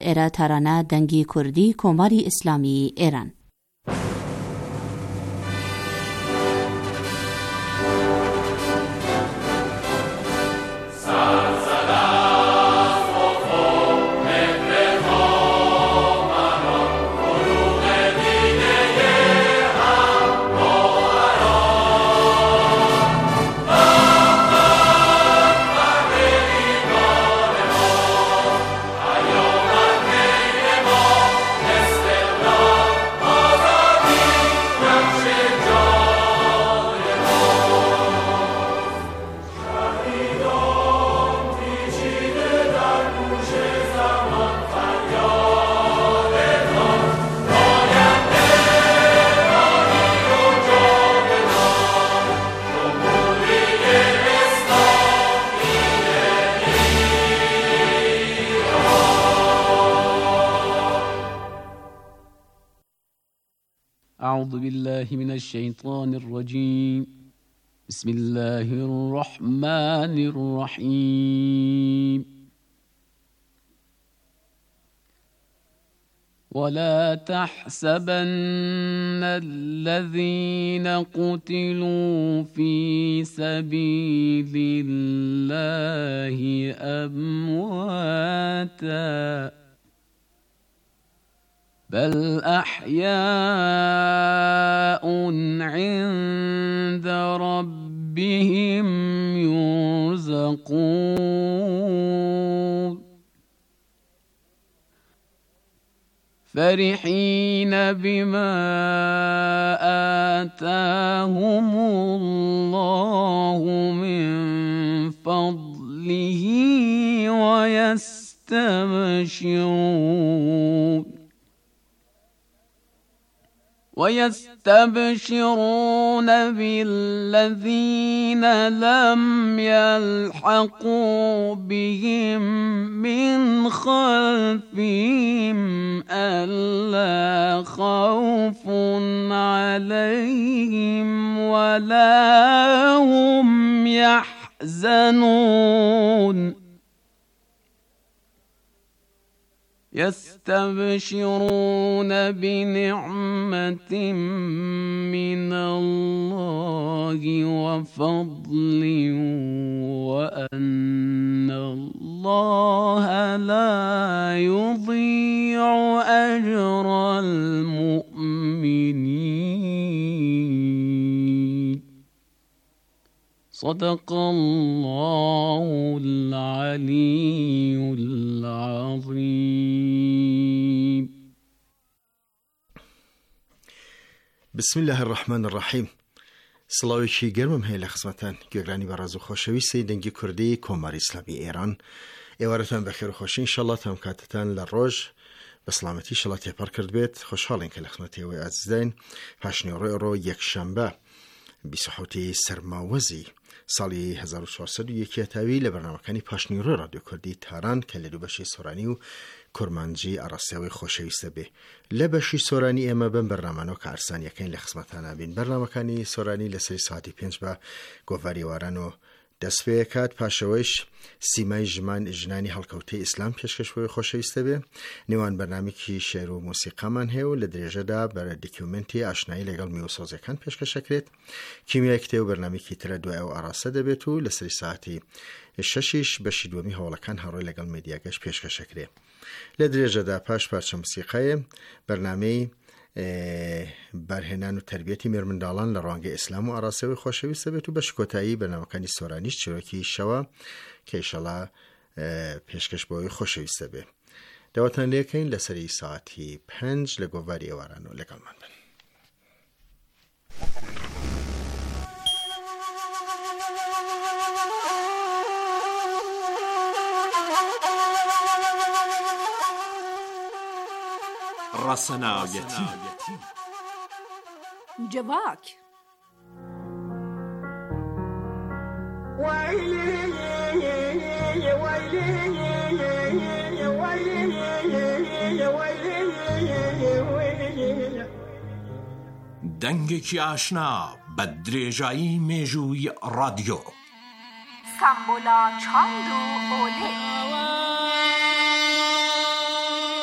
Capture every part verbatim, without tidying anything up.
ایرا ترانه دنگی کردی کماری اسلامی ایران. أعوذ بالله من الشيطان الرجيم. بسم الله الرحمن الرحيم. ولا تحسبن الذين قتلوا في سبيل الله أمواتا بل أحياء عند ربهم يرزقون فرحين بما آتاهم الله من فضله ويستبشرون ويستبشرون بالذين لم يلحقوا بهم من خلفهم ألا خوف عليهم ولا هم يحزنون يستبشرون بنعمة من الله وفضل وأن الله لا يضيع أجر المؤمنين. صدق الله العلي العظيم. بسم الله الرحمن الرحیم. سلاویکی گرمم هی لخصمتان گرانی برازو خوشویستی دنگی کردی کماری اسلامی ایران. ایوارتان بخیر و خوش انشالله تام کاتتان لروج بسلامتی انشالله تیپار کرد بیت خوشحالین که لخصمتی و عزیزین پاشنی رو رو یک شنبه بیسحوتی سرماوزی سالی هزار و چهارصد و یک تاوی لبرنامه‌کانی پاشنی رو رادیو کردی تهران که لدو بشی سورانی و کرمانجی عراسی خوشویسته به لبشی سورانی اما بن برنامه‌نو که ارسان یکین لخصمتان بین برنامه‌کانی سورانی لسری ساعتی پنج با گوهری وارنو دست به کات پاشویش سیمای جمان اجنانی حلقوتی اسلام پیشکش بوی خوشویسته به نیوان برنامه کی شعر و موسیقی من هیو لدرجه دا بر دکیومنتی آشنایی لگل میوسازه کن پیشکش کرد کیمیا کتیو برنامه کی تر دو او عراسه ده بیتو لسری ساعتی ششیش بشی دومی حوالا کن هروی لگل میدیاگش پیشکش کرد لدرجه دا پاش پارچه موسیقی برنامه برهنان و تربیتی مرمندالان لرانگ اسلام و عراسی و خوشویسته بیتو بشکوتایی برنامه‌کانی سورانیش چروکی شوا که ایشالا پیشکش بوی خوشویسته بی دواتان لیکن لسری ساعتی پنج لگوواری وارانو لگل من بن. رسنایتی جواک دنگێکی ئاشنا بە درێژایی مێژووی رادیۆ سامبولا چاند و ئۆلێ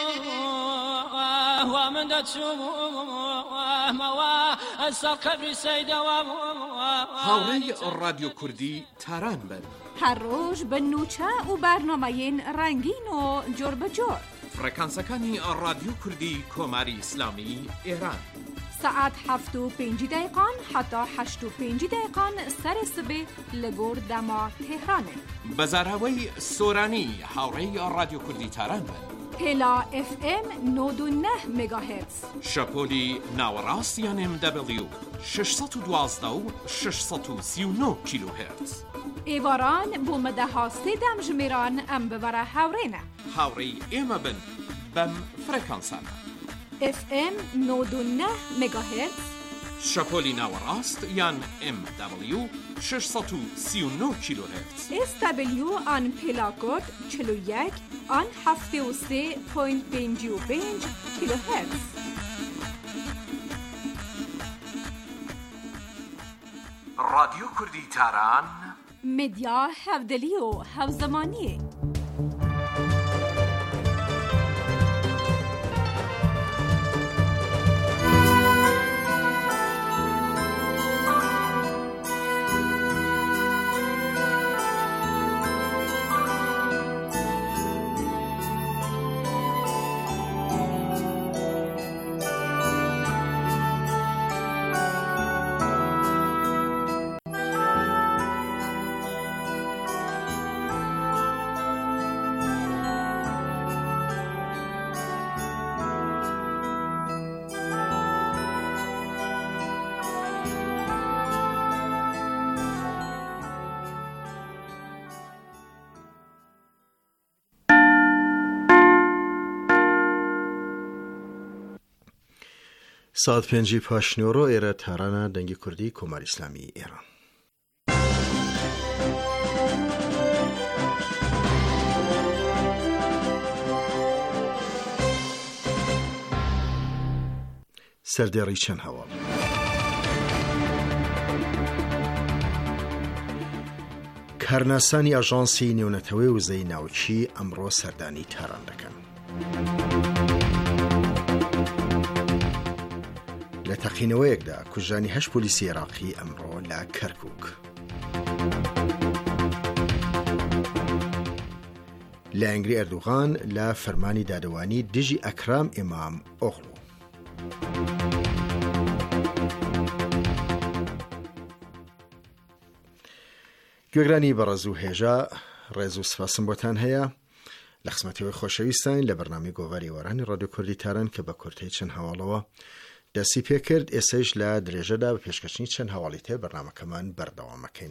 هاوڕێی رادیۆ کوردی تاران بن. هەر ڕۆژ بە نوچە و بەرنامەیەن ڕەنگین و جۆر بەجۆر. فرەکانسەکانی رادیۆ کوردی کۆماری ئیسلامی ئێران. سعات هەفت و پێنج دقیقان حتا هەشت و پێنج دقیقان سەر سبێ لە گۆر دەما تێهرانێ. بەزاراوەی سۆرانی هاوڕێی رادیۆ کوردی تاران بن. هێلا اف ام نۆد و نە مگاهرتز. شەپۆلی ناوەڕاست یان ام دبلیو شەشسەد و دوازدە و شەشسەد و سی و نۆ کیلوهرتز. ئێواران بۆ مەدەها سێدەم ژمێران ئەم ببەرە هاوڕێنە. هاوڕێی ئێمە بن بەم فرەکانسانە. اف ام نۆد و نە مگاهرتز. شەپۆلی ناوەڕاست یان ام دبلیو شەشسەد و سی و نۆ کیلوهرتز. اس دبلیو آن پلاکۆد چل و یەک آن هەفتە و سێ پۆینت پێنج و پێنج کیلوهرتز. رادیۆ کوردی تاران مدیا هەودەلی و هەوزەمانیە. ساعت پێنجی پاشنیۆڕۆ ئێرە تارانە دەنگی کوردی کۆماری ئیسلامی ئێران. سەردێڕی چەند هەواڵ. کارناسانی ئاژانسی نێونەتەوەی وزەی ناوچی ئەمڕۆ سەردانی تاران دەکەن. لە تەقینەوەیەکدا کوژانی هەشت پۆلیسی عێراقی ئەمڕۆ لە کەرکووک. لە ئەنگری ئەردوغان لە فەرمانی دادەوانی دژی ئەکرام ئیمام ئۆغڵو. گوێگرانی بەڕێز و هێژە ڕێز و سپاسم بۆتان هەیە لە خزمەتەوەی خۆشەویستان لە بەرنامەی گۆڤاری وەرانی ڕادیۆ کوردی تاران کە بە کورتەی چەند هەواڵەوە دەستی پێکرد. ئێسەش لە درێژەدا بە پێشکەشنی چەند هەواڵی تێ بەرنامەکەمان بەردەوامەکەین.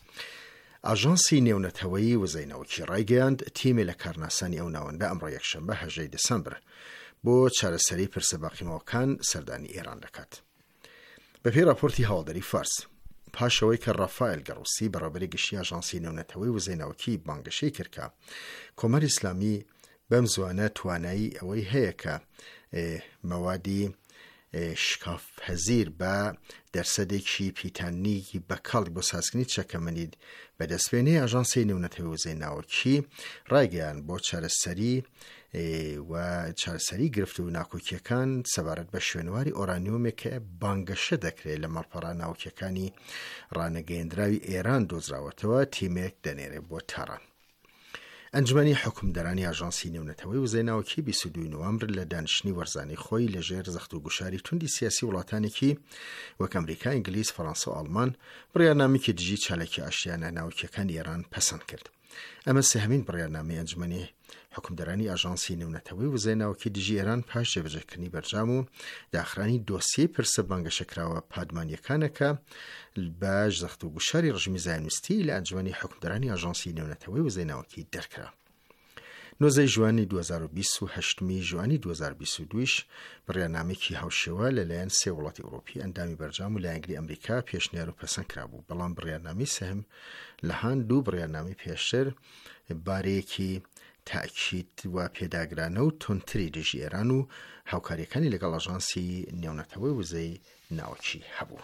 ئاژانسی نێونەتەوەیی وزەی ناوچی ڕایگەیاند تیمێ لە کارناسانی ئەو ناوەندە ئەمڕۆ یەکشەمبە هەژدەی دەسەمبر بۆ چارەسەری پرسە باقیمەوەکان سەردانی ئێران دەکات. بەپێی راپۆرتی هەواڵدەری فارس پاشەوەی کە ڕافائێل گەڕوسی بەڕێوەبەری گشتی ئاژانسی نێونەتەوەی وزەی ناوچی بانگەشەی کرد کە کۆماری ئیسلامی بەم زوانە توانایی ئەوەی هەیە کە مەوادی شکاف هەزیر بە دەرسەدێکی پیتانیی بەکاڵی بۆ سازکردنی چەکەمەنید بەدەستپێنەی ئاژانسی نێونەتەوەی وزەی ناوچی ڕایگەیان بۆ چارەسەری و چارەسەری گرفت و ناکۆکیەکان سەبارەت بە شوێنواری ئۆرانیۆمێک کە بانگەشە دەکرێت لە مەڵپەڕە ناوچەکانی ڕانەگەیەندراوی ئێران دۆزراوەتەوە تیمێک دەنێرێت بۆ تاران. ئەنجمەنی حکومدەرانی ئاژانسی نێونەتەوەی وزەی ناوچی بیست و دوو نۆڤەمبر لە دانیشتنی وەرزانی خۆی لەژێر زەخت و گوشاری توندی سیاسی وڵاتانێکی وەک ئەمریکا، ئینگلیز، فەڕەنسا و ئەڵمان بڕیارنامێکی دژی چالێکی ئاشتیانە ناوچەکانی ئێران پەسەند کرد. ئەمە سێهەمین بڕیارنامەی ئەنجمەنی حکومدەرانی ئاژانسی نێونەتەوەی وزەی ناوچی دژی ئێران پاش جێبەجێکردنی بەرجام و داخرانی دۆسیەی پرسە بانگەشەکراوە پادمانیەکانەکە باش زەخت و گوشاری ڕژمی زایۆنیستی لە ئەنجمەنی حکومدەرانی ئاژانسی نێونەتەوەی وزەی ناوچی دەرکرا. نۆزەی ژوانی دوو هەزار و بیست و هەشتمی ژوانی دوو هەزار و بیست و دوویش بڕیارنامێکی هاوشێوە لەلایەن سێ وڵاتی ئەوڕۆپی ئەندامی بەرجام و لە ئەنگلی ئەمریکا پێشنیار و پەسەند کرابوو. بەڵام بڕیارنامەی سێهم لە هەند دوو بڕیارنامەی پێشتر بارەیەکی تاکید و پێداگرانە و تونتری دژی ئێران و هاوکاریەکانی لەگەڵ ئاژانسی نێونەتەوەی وزەی ناوچی هەبوو.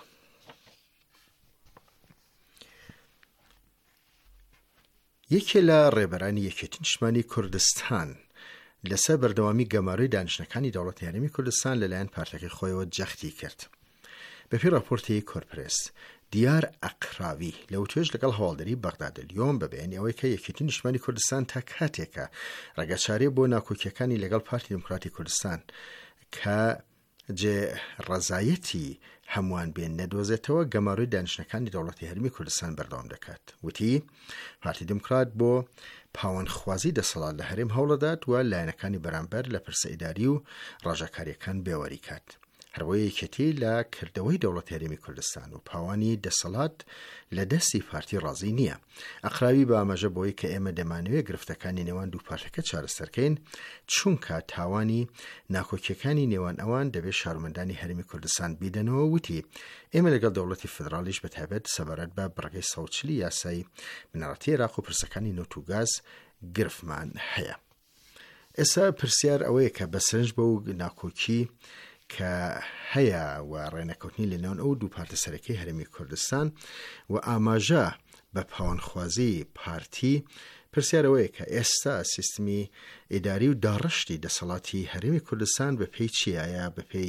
یەکێ لە ڕێبەرانی یەکێتی نیشتمانی کوردستان لەسەر بەردەوامی گەماروی دانیشتەکانی دەوڵەتی هەرێمی کوردستان لەلایەن پارتەکەی خۆیەوە جەختی کرد. بەپێی راپۆرتی کۆرپرێس، دیار ئەقراوی لە وتوێژ لەگەڵ هەواڵدەری بەغداد اليوم بە بەیانی ئەوەی کە یەکێتی نیشتمانی کوردستان تا کاتێکە ڕێگەچارێ بۆ ناکۆکیەکانی لەگەڵ پارتی دموکراتی کوردستان کە جێ ڕەزایەتی هەمووان بێن نەدۆزێتەوە گەماروی دانیشتەکانی دەوڵەتی هەرێمی کوردستان بەردەوام دەکات. وتی پارتی دموکرات بۆ پاوەندخوازی دەسەڵات لە هەرێم هەوڵەدات و لایەنەکانی بەرامبەر لە پرسە ئیداری و ڕاژەکاریەکان بێوەری کات. هەروەها یەکێتی لە کردەوەی دەوڵەتی هەرێمی کوردستان و پاوانی دەسەڵات لە دەستی پارتی ڕازی نییە. ئەقراوی بە ئاماژە بۆی کە ئێمە دەمانەوێت گرفتەکانی نێوان دوو پارتەکە چارەسەرکەین، چونکە تاوانی ناکۆکیەکانی نێوان ئەوان دەبێت شارمەندانی هەرێمی کوردستان بیدەنەوە. وتی ئێمە لەگەڵ دەوڵەتی فدرالیش بەتایبەت سەبارەت بە بڕگەی سەد و چل یاسای بنەڕەتی عێراق و پرسەکانی نەوت و گاز گرفمان هەیە. ئێستا پرسیار ئەوەیە کە بەسەرنج بە و ناکۆکی کە هەیە و ڕێنەکەوتنی لەنێوان ئەو دوو پارتە سەرەکیی هەرێمی کوردستان و ئاماژە بە پاوەندخوازی پارتی، پرسیارەوەیە کە ئێستا سیستمی ئیداری و داڕشتی دەسەڵاتی هەرێمی کوردستان بەپێی چیایە؟ بەپێی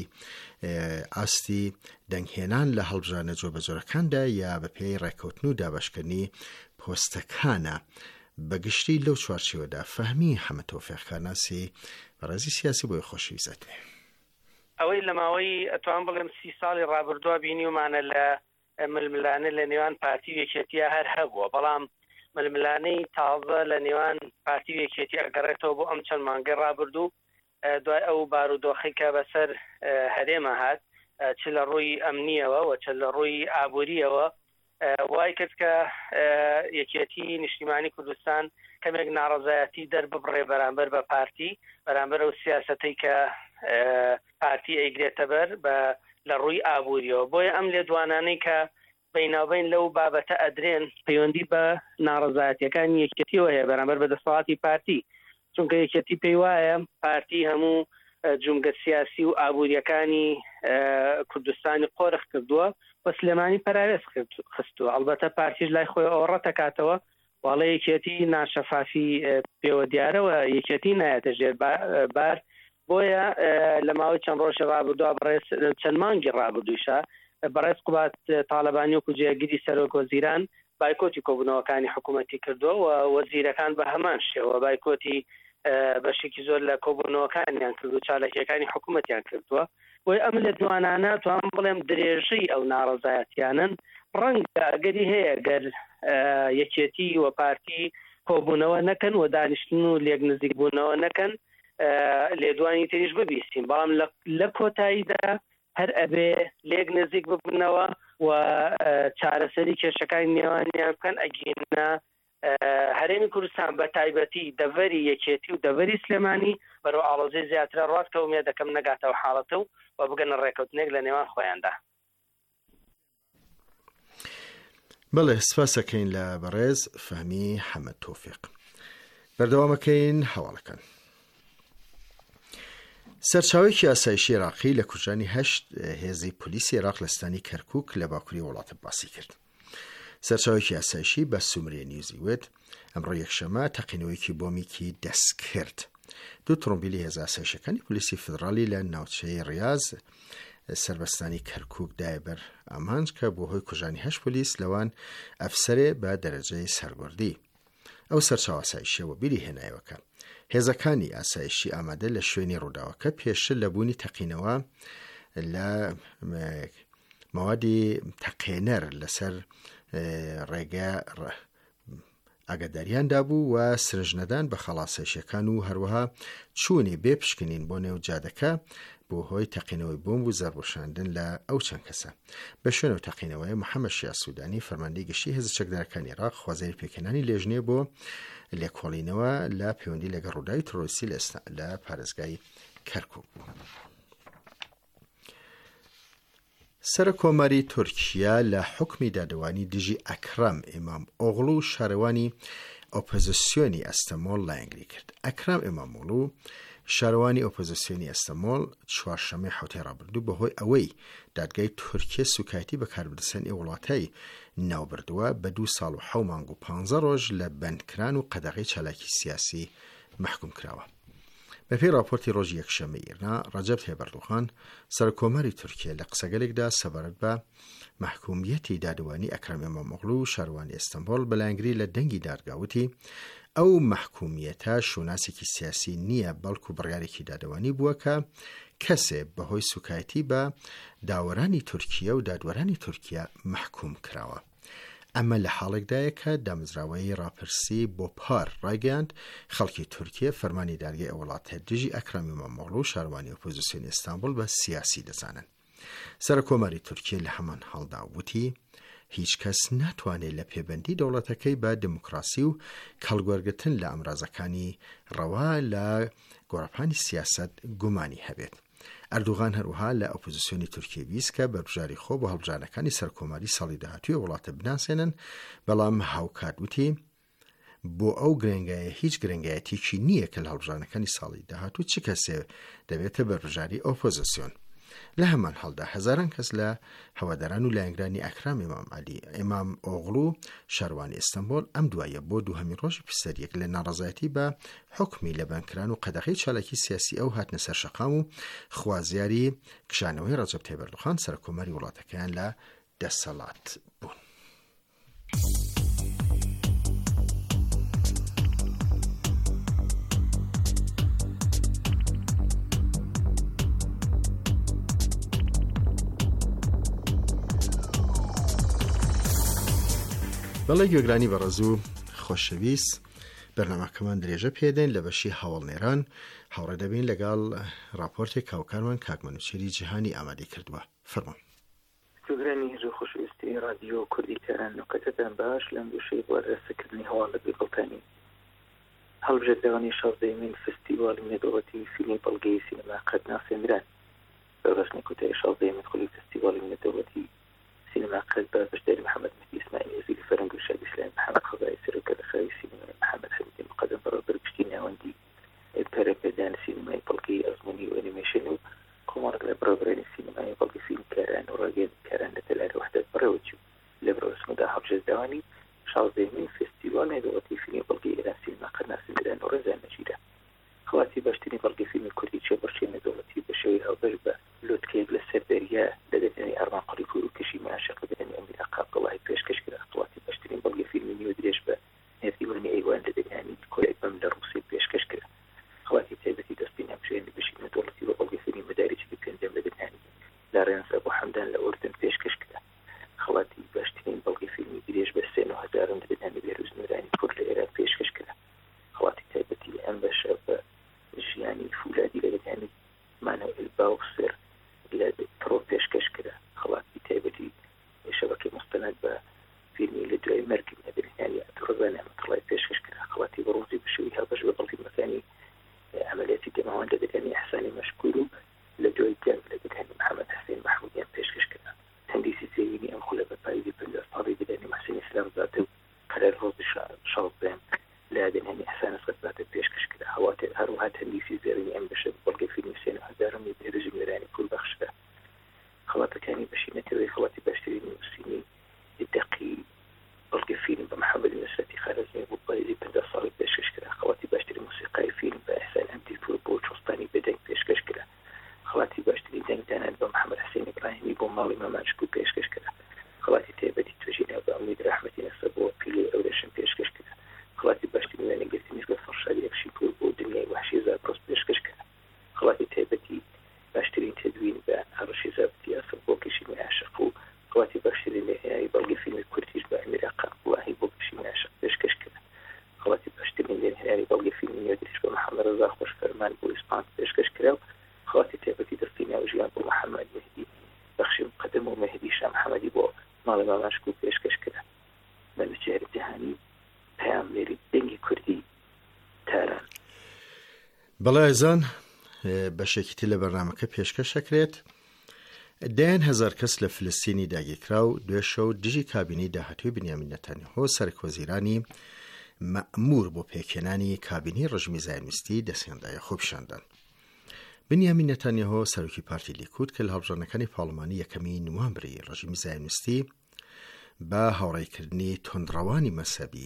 ئاستی دەنگهێنان لە هەڵبژارنە جۆبەجۆرەکاندا یا بەپێی ڕێکەوتن و دابەشکردنی پۆستەکانە؟ بەگشتی لەو چوارچێوەدا فەهمی حەمەد تۆفیق کارناسی بەڕێزی سیاسی بۆی خۆشەویست بێ. ئەوەی لەماوەی ئەتوان بڵێم سی ساڵی ڕابردووە بینیومانە لە ململانە لە نێوان پارتی و یەکێتیە هەر هەبووە، بەڵام ململانەی تازە لە نێوان پارتی و یەکێتی ئەگەڕێتەوە بۆ ئەم چەند مانگەی ڕابردوو دوای ئەو بارودۆخی کە بەسەر هەرێمە هات، چ لە ڕووی ئەمنیەوە و چ لە ڕووی ئابووریەوە، وای کرد کە یەکێتی نیشتیمانی کوردستان کەمێک ناڕەزایەتی دەرببڕێ بەرامبەر بە پارتی، بەرامبەر ئەو سیاسەتەی کە پارتی ئەیگرێتە بەر بە لە ڕووی ئابووریەوە. بۆیە ئەم لێدوانانەی کە بەیناوبین لەو بابەتە ئەدرێن پەیوەندی بە ناڕەزایەتیەکانی یەکێتیەوە هەیە بەرامبەر بە دەسەڵاتی پارتی، چونکە یەکێتی پێی وایە پارتی هەموو جومگە سیاسی و ئابووریەکانی کوردستانی قۆرخ کردووە و سلێمانی پەراوێز خستووە. ئەڵبەتە پارتیش لای خۆی ئەوە ڕەتەکاتەوە واڵە یەکێتی ناشەفافی پێوە دیارەوە، یەکێتی نایەتە ژێر بار. بۆیە لە ماوەی چەند ڕۆژە ڕابردووە بەڕێز چەند مانگی ڕابردووشە بەڕێز قوبات تاالبانی و کوجێگیری سەرۆک وەزیران بایکۆتی کۆبوونەوەکانی حکوومەتی کردووە و وەزیرەکان بە هەمان شێوە بایکۆتی بەشێکی زۆر لە کۆبوونەوەکانیان کردو، چالەکیەکانی حکوومەتیان کردووە. وی ئەم لە دوانانە توان بڵێم درێژەی ئەو ناڕەزایەتیانن ڕەنگە ئەگەری هەیە گەر یەکێتی و پارتی کۆبوونەوە نەکەن و دانیشتن و لێک نزیک بوونەوە نەکەن، لێدوانی تریش ببیستین، بەڵام لە کۆتاییدا هەر ئەبێ لێک نزیک ببنەوە و چارەسەری کێشەکانی نێوانیان بکەن. ئەگینە هەرێمی کوردستان بە تایبەتی دەڤەری یەکێتی و دەڤەری سلێمانی بەرەو ئاڵۆزەی زیاترە ڕاستکە و مێ دەکەم نەگاتەوە حاڵەتە و و بگەنە ڕێکەوتنێک لە نێوان خۆیاندا. بەڵێ سپاسەکەین لە بەڕێز فەهمی حەمەد تۆفیق. بەردەوامەکەین هەواڵەکان. سەرچاوێکی ئاسایشی عێراقی لە کوژانی هەشت هێزی پۆلیسی عێراق لە ستانی کەرکووک لە باکووری وڵاتە باسی کرد. سەرچاوێکی ئاسایشی بە سومرێ نیوزی وێت ئەمڕۆ یەکشەمە تەقینەوەیەکی بۆمیکی دەست کرد. دوو تڕۆمبیلی هێز ئاسایشەکانی پۆلیسی فدرالی لە ناوچەی ڕیاض سربەستانی کەرکووک دایە بەر ئامانج کە بۆ هۆی کوژانی هەشت پۆلیس لەوان ئەفسەرێ بە دەرەجەی سەربەردی. ئەو سەرچاو ئاسایشیەوە بیری هێنایەوەکە هێزەکانی ئاسایشی ئامادە لە شوێنی ڕووداوەکە پێشتر لە بوونی تەقینەوە لە مەوادی تەقێنەر لەسەر ڕێگە ئاگاداریاندا بوو و سرنجنەدان بە خەڵاسایشیەکان و هەروەها چوونی بێ پشکنین بۆ نێو جادەکە بۆ هۆی تەقینەوەی بۆمب و زەربەشاندن لە ئەو چەند کەسە. بە شوێنەوە تەقینەوەی محەممەد شیا سوودانی فەرماندەی گشتی هێز چەکدارەکانی عێراق خوازەری پێکەنانی لێژنێ بۆ لێکۆڵینەوە لە پەیوەندی لەگەڵ ڕووداوی تۆرۆریستی لە پارێزگای کەرکووک بوو. سەرکۆماری تورکیا لە حکمی دادەوانی دژی ئەکرەم ئیمام ئۆغڵو شارەوانی ئۆپۆزیسیۆنی ئەستەمۆڵ لایەنگری کرد. ئەکرەم ئیمامۆغڵو شارەوانی ئۆپۆزیسیۆنی ئەستەمۆڵ چوارشەمەی حوتەی ڕابردوو بەهۆی ئەوەی دادگای تورکیا سوکایەتی بەکاربردنی وڵاتای ناوبردووە بە دوو ساڵ و حەو مانگ و پانزە ڕۆژ لە بەندکران و قەدەغەی چالاکی سیاسی محکوم کراوە. بەپێی راپۆرتی ڕۆژی یەکشەممە ئێرنا ڕەجەب تایب ئەردوغان سەرۆکۆمەری تورکیا لە قسەگەلێکدا سەبارەت بە محکومیەتی دادوانی ئەکرەم ئیمامۆغڵو و شارەوانی ئیستانبول بەلایەنگری لە دەنگی دادگاوتی ئەو محکومیەتە شوناسێکی سیاسی نییە بەڵکو بڕیارێکی دادوانی بووە کە کەسێ بەهۆی سوکایەتی بە داوەرانی تورکیا و دادوەرانی تورکیا محکوم کراوە. ئەمە لە حاڵێکدایە کە دامزراوەی ڕاپرسی بۆ پار ڕایگەاند خەڵکی تورکیا فەرمانی دارگای ئەو وڵاتە دژی ئەکرەم ئیمامۆغڵو و شارەوانی ئۆپۆزیسیۆنی ئیستانبول بە سیاسی دەزانن. سەرۆکۆمەری تورکیا لە هەمان هەڵدا وتی هیچ کەس ناتوانێت لە پێبەندی دەوڵەتەکەی بە دموکراسی و کەڵگوەرگتن لە ئەمرازەکانی ڕەوا لە گۆڕەپانی سیاست گومانی هەبێت. ئەردوغان هەروەها لە ئۆپۆزیسیۆنی تورکیا ویست کە بەربژاری خۆ بە هەڵبژارنەکانی سەرکۆمەری ساڵی داهاتووی وڵاتە بناسێنن، بەڵام هاوکات وتی بۆ ئەو گرنگایە هیچ گرنگایەتێکی نییە کە لە هەڵبژارنەکانی ساڵی داهاتوو چ کەسێ دەبێتە بەربژاری ئۆپۆزیسیۆن. لە هەمان هەڵدا هەزاران کەس لە هەواداران و لایەنگرانی ئەکرام ئیمام عەلی ئیمام ئۆغڵو شارەوانی ئیستانبول ئەم دوایە بۆ دووهەمی ڕۆژی پسەریەک لە ناڕەزایەتی بە حکمی لەبانکران و قەدەغەی چالاکی سیاسی ئەو هاتنە سەر شەقام و خوازیاری کشانەوەی ڕەجەب تایب ئەردوغان سەرۆکۆمەری وڵاتەکەیان لە دەسەڵات بوون. بەڵێ گوێگرانی بەڕێزوو خۆشەویست، بەرنامەکەمان درێژە پێدەین لە بەشی هەوڵنێران هاوڕێ دەبین لەگەڵ راپۆرتێک کاوکارمان کاک منوچێری جیهانی ئامادەی کردووە. فەرموون. گوێگرانی هێزوو خۆشەویستی رادیۆ کوردی تەران نوکەتەتان باش لەم دووشەی بۆ ڕێسەکردنی هەواڵ لە بێگوڵتانی هەڵبژێردەوانی شازدەیەمین فستیواڵی نێودەوڵەتی فیلمی بەڵگەی سینەما قەد ناسێنران بەڕێزنی کوتای شازدەیەمین خۆلی فستیواڵی نێودەوڵەتی سینما قەد بە بەشداری محەممەد مهدی ئیسماعیل وەزیری فەرهەنگ و شادی ئیسلامی محەممەد خەزای سەرۆکەتەخەوی سینەمای محەممەد حەمیدی مقەدەم بەڕێوەبەر گشتی ناوەندی پەرەپێدان سینەمای بەڵگەی ئەزموونی و ئەنیمێشن و کۆمەڵێک لە بەڕێوەبەرانی سینەمای بەڵگەی فیلمکاران و ڕاگەیاندنەکاران لە تەلاری وەحدەت بەڕێوەچوو لە بەڕێوەسمەدا هەڵبژێردەوانی شازدەیەمین فستیواڵ نێودەوڵەتی فیلمی بەڵگەی ئێران سینما قەد ناسێنران و ڕێزان نەجیرە خەڵاتی باشترین بەڵگەی فیلمی کوردی چێبەرچێ نێودەوڵەتی بە شێوەی هاوبەش بە لۆتکەیەک لە سەردەریا لە دەرێنەی ئەڕمان قەڵیپور و کەشی مەعاشق لە دەرێنەی ئەمیرا قابڵاهی پێشکەشکرا خەڵاتی باشترین بەڵگەی فیلمی نیوە درێژ بە نێردیوانی ئەیوان لە دەرێنانی کۆریای بەم لە ڕووسی پێشکەشکرا خەڵاتی تایبەتی دەستی ناوچەیەنی بەشی نێودەوڵەتی بە بەڵگەی فیلمی مەدارێکی پێنجەم لە دەرێنانی لە ڕێنسە بۆ حەمدان لە ئوردن پێشکەشکرا خەڵاتی باشترین بەڵگەی فیلمی درێژ بە سێ و هەزارم لە دەرێنانی بێروز نورانی کورد لە ئێران پێشکەشکرا خەڵاتی تایبەتی ئەم بەشە بە ژیانی فولادی لە دەرێنانی مانەوئیل باوسەر لە پرۆ پێشکەشکرا خەڵاتی تایبەتی شەبەکەی مستەند بە فیلمی لە دوای مەرگی لە دەرێنانی ئەتوڕەزان ئەمەتڵای پێشکەشکرا خەڵاتی بەڕۆزی بەشەوەی هاوبەش بە بەڵگەی مەکانی عملیاتی دەماوەند لە دەرێنانی حەسانی مەشکور و لە دوای جەنگ لە دەرێنانی محەممەد حوسێن مەحموودیان پێشکەشکرا تەندیسی سێوینی ئەم خولە بە پاییزی پەنجا ساڵی دەرێنانی مەحسین ئیسلام زاتە و قەرار ڕۆژی شازدەم لە دەرێنانی حەسان ئەسقەت زاتە پێشکەشکرا هەواتێ هەروەها تەندیسی زێڕینی ئەم بەشە بەڵگەی فیلمی سێ و هەزارمی بێروزی نورانی کورد بەخشرا خەڵاتەکانی بەشی نەتەوەی خەڵاتی باشترین نووسینی دقی بەڵگەی فیلم بە محەممەد نوسرەتی خارەزمی بۆ پاییزی پەنجا ساڵی پێشکەشکرا خەڵاتی باشترین موسیقای فیلم بە ئەحسان ئەمدیپور بۆ چۆستانی بەدەنگ پێشکەشکرا خەڵاتی باشترین دەنگدانان بە محەممەد حوسێن ئیبراهیمی بۆ ماڵی مەماشکو پێشکەشکرا خەڵاتی تایبەتی توێژینە بە ئەمید ڕەحمەتی نەسە بۆ پیلۆی ئەورێشن پێشکەشکرا خەڵاتی باشترین وێنەگرتنیش بە فەرشادی یەکشیپور بۆ دنیای وحشی زارپرۆس پێشکەشکرا خەڵاتی تایبەتی باشترین تدوین بە هەڕەشی زابتی یاسە بۆ کەشی عاشق و خەڵاتی باشترین لێهێنانی بەڵگەی فیلمی کوردیش بە ئەمیرا قابڵاهی بۆ کەشی عاشق پێشکەشکرا خەڵاتی باشترین لێهێنانی بەڵگەی فیلمی نوێدرێژ بە محەممەد ڕەزا خۆشفەرمان بۆ ئیسپان پێشکەشکرا و خەڵاتی تایبەتی دەستی ناوژیان بۆ محەممەد مهدی بەخشی مقەدەم و مهدی شا محەممەدی بۆ ماڵی ماماشک و پێشکەشکرا منوچێری جیهانی پەیامبەری دەنگی کوردی تاران. بەڵێزان بەشێکی لە بەرنامەکە پێشکەشەکرێت. دایان هەزار کەس لە فلستینی داگیرکرا و دوێ شەو دژی کابینەی داهاتووی بنیامین نەتانیاهۆ سەرۆکوەزیرانی مەئمور بۆ پێکهێنانی کابینەی ڕژمی زایۆنیستی دەستهێنەدایە خۆپیشاندان. بنیامین نەتانیاهۆ سەرۆکی پارتی لیکود کە لە هەڵبژاردنەکانی پاڵمانی یەکەمی نوامبری ڕژمی زایۆنیستی بە هاوڕێکردنی تۆندڕەوانی مەسەبی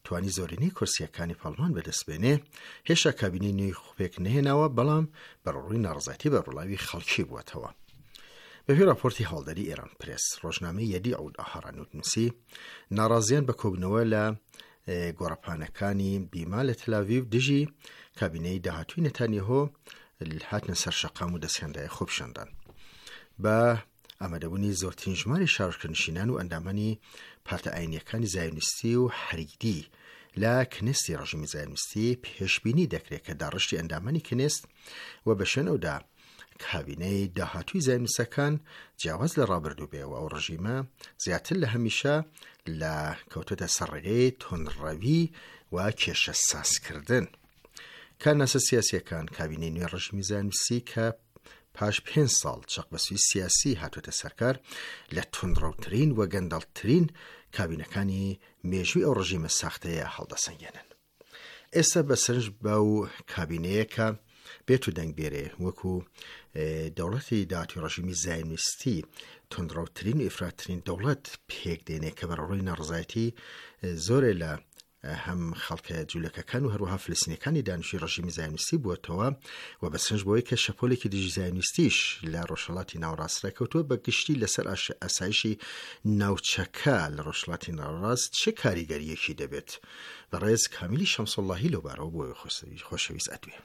توانی زۆرینەی کورسیەکانی پەڵمان بەدەستبێنێ هێشتا کابینەی نوێی خوپێک نهێناوە بەڵام بەڕووی ناڕزایەتی بە ڕووڵاوی خەڵکی بووەتەوە. بەپێ راپۆرتی هەڵدەری ئێران پرێس ڕۆژنامەی یەدی ئەو ئاهاران وتنووسی ناڕازیان بە کۆبنەوە لە گۆڕەپانەکانی بیما لە تەلاڤیڤ دژی کابینەی داهاتووی نەتانیاهۆ هاتنە سەر شەقام و دەستهێنەرە خۆپیشاندان بە ئامادەبوونی زۆرترین ژماری شارۆچکەنشینان و ئەندامانی پارتە ئاینیەکانی زایۆنیستی و حریدی لە کنێستی ڕژیمی زایۆنیستی پێشبینی دەکرێت کە داڕشتی ئەندامانی کنێست و بە شوێنەوەدا کابینەی داهاتووی زایۆنیستەکان جیاواز لە ڕابردوو بێەوە ئەو ڕژیمە زیاتر لە هەمیشە لە کەوتۆتە سەر ڕێگەی تۆنڕەوی و کێشە سازکردن. کارناسە سیاسیەکان کابینەی نوێ ڕژیمی زایۆنیستی کە پاش پێنج ساڵ چەقبەسووی سیاسی هاتوۆتە سەرکار لە تونڕەوترین و گەندەڵترین کابینەکانی مێژووی ئەو ڕژیمە ساختەیە هەڵدەسەنگێنن. ئێستا بەسەرنج بەو کابینەیە کە بێت و دەنگبێرێ وەکو دەوڵەتی داهاتووی ڕژیمی زایۆنیستی تونڕەوترین و ئیفراتترین دەوڵەت پێک دێنێ کە بەڕووی ناڕزایەتی زۆرێ لە هەم خەڵکە جوولەکەکان و هەروەها فلسطینیەکانی دانیشتووی ڕژیمی زایۆنیستی بووەتەوە و بەسەرنج بۆی کە شەپۆلێکی دژی زایۆنیستیش لە ڕۆژهەڵاتی ناوەڕاست ڕێکەوتووە بە گشتی لەسەر ئاسایشی ناوچەکە لە ڕۆژهەڵاتی ناوەڕاست چه کاریگەریەکی دەبێت. بەڕێز کامیلی شەمسوڵڵاهی لەوبارەوە بۆی خۆشەویست ئەدوێ.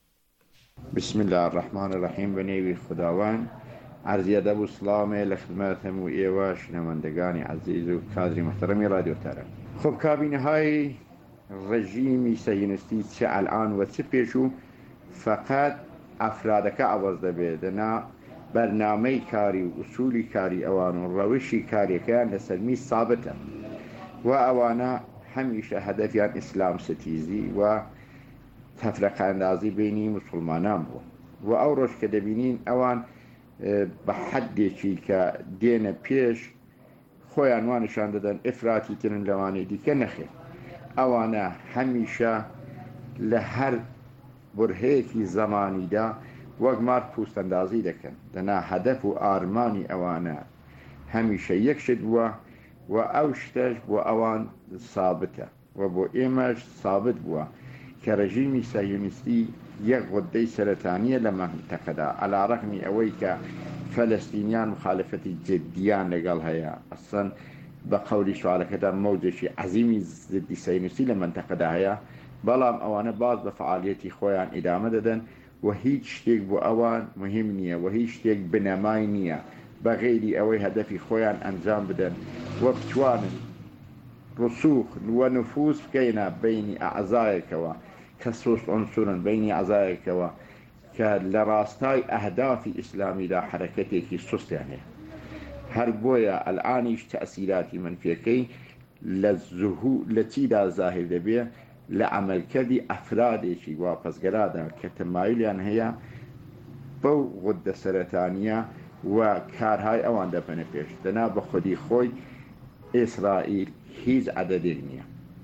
بسم الله الرحمن الرحیم بەنێوی خوداوند عرضیەدە بوو سڵامێ لە خزمەت هەموو ئێوە شنەوەندەگانی عەزیز و کادری محتەرەمی رادیۆتارە. خب کابینەهای ڕژیمی سەیۆنیستی چه الان و چه پێشوو فقط ئەفرادەکە عەوەز دەبێت دەنا بەرنامەی کاری و ئوسولی کاری ئەوان و ڕەوشی کاریەکەیان لەسەرمی سابتە و ئەوانە هەمیشە هەدەفیان ئیسلام ستیزی و تەفرەقەندازی بینی مسلمانان بووە و ئەو ڕۆژ کە دەبینین ئەوان بە حەدێکی کە دێنە پێش خۆیان وانشان دەدەن ئفراتی ترن لەوانەی دیکە نەخێت. ئەوانە هەمیشە لە هەر بورهەیەکی زەمانیدا وەک مار پوستەندازی دەکەن دەنا هەدەف و ئارمانی ئەوانە هەمیشە یەکشت بووە و ئەو شتەش بۆ ئەوان سابتە و بۆ ئێمەش سابت بووە کە ڕژیمی سەیۆنیستی یەک غودەی سەرەتانیە لە مەنتەقەدا عەلا ڕەغمی ئەوەی کە فەلەستینیان مخالفەتی جدیان لەگەڵ هەیە ئەسڵەن بە قەولی سوالەکەدا مەوجێکی عەزیمی زدی سەیۆنیستی لە مەنتەقەدا هەیە بەڵام ئەوانە باز بە فعالیەتی خۆیان ئیدامە دەدەن و هیچ شتێک بۆ ئەوان مهم نییە و هیچ شتێک بنەمای نییە بەغێری ئەوەی هەدەفی خۆیان ئەنجام بدەن و بتوانن ڕسوخ و نفوس بکەینە بینی ئەعزایەکەوە کە سوست عنسورن بینی ئەعزایەکەوە کە لە ڕاستای ئەهدافی ئیسلامیدا حرەکەتێکی سوستیان هەیە. هەر بۆیە ئەلعانیش تەئسیراتی منفیەکەی لە زوهور لە چیدا زاهر دەبێ لە عەمەلکردی ئەفرادێکی واپەسگەرادا کە تەمایلیان هەیە بەو غودە سەرەتانیە و کارهای ئەوان دەبنە پێش دەنا بە خودی خۆی ئیسرائیل هیچ عەدەدێک نییە.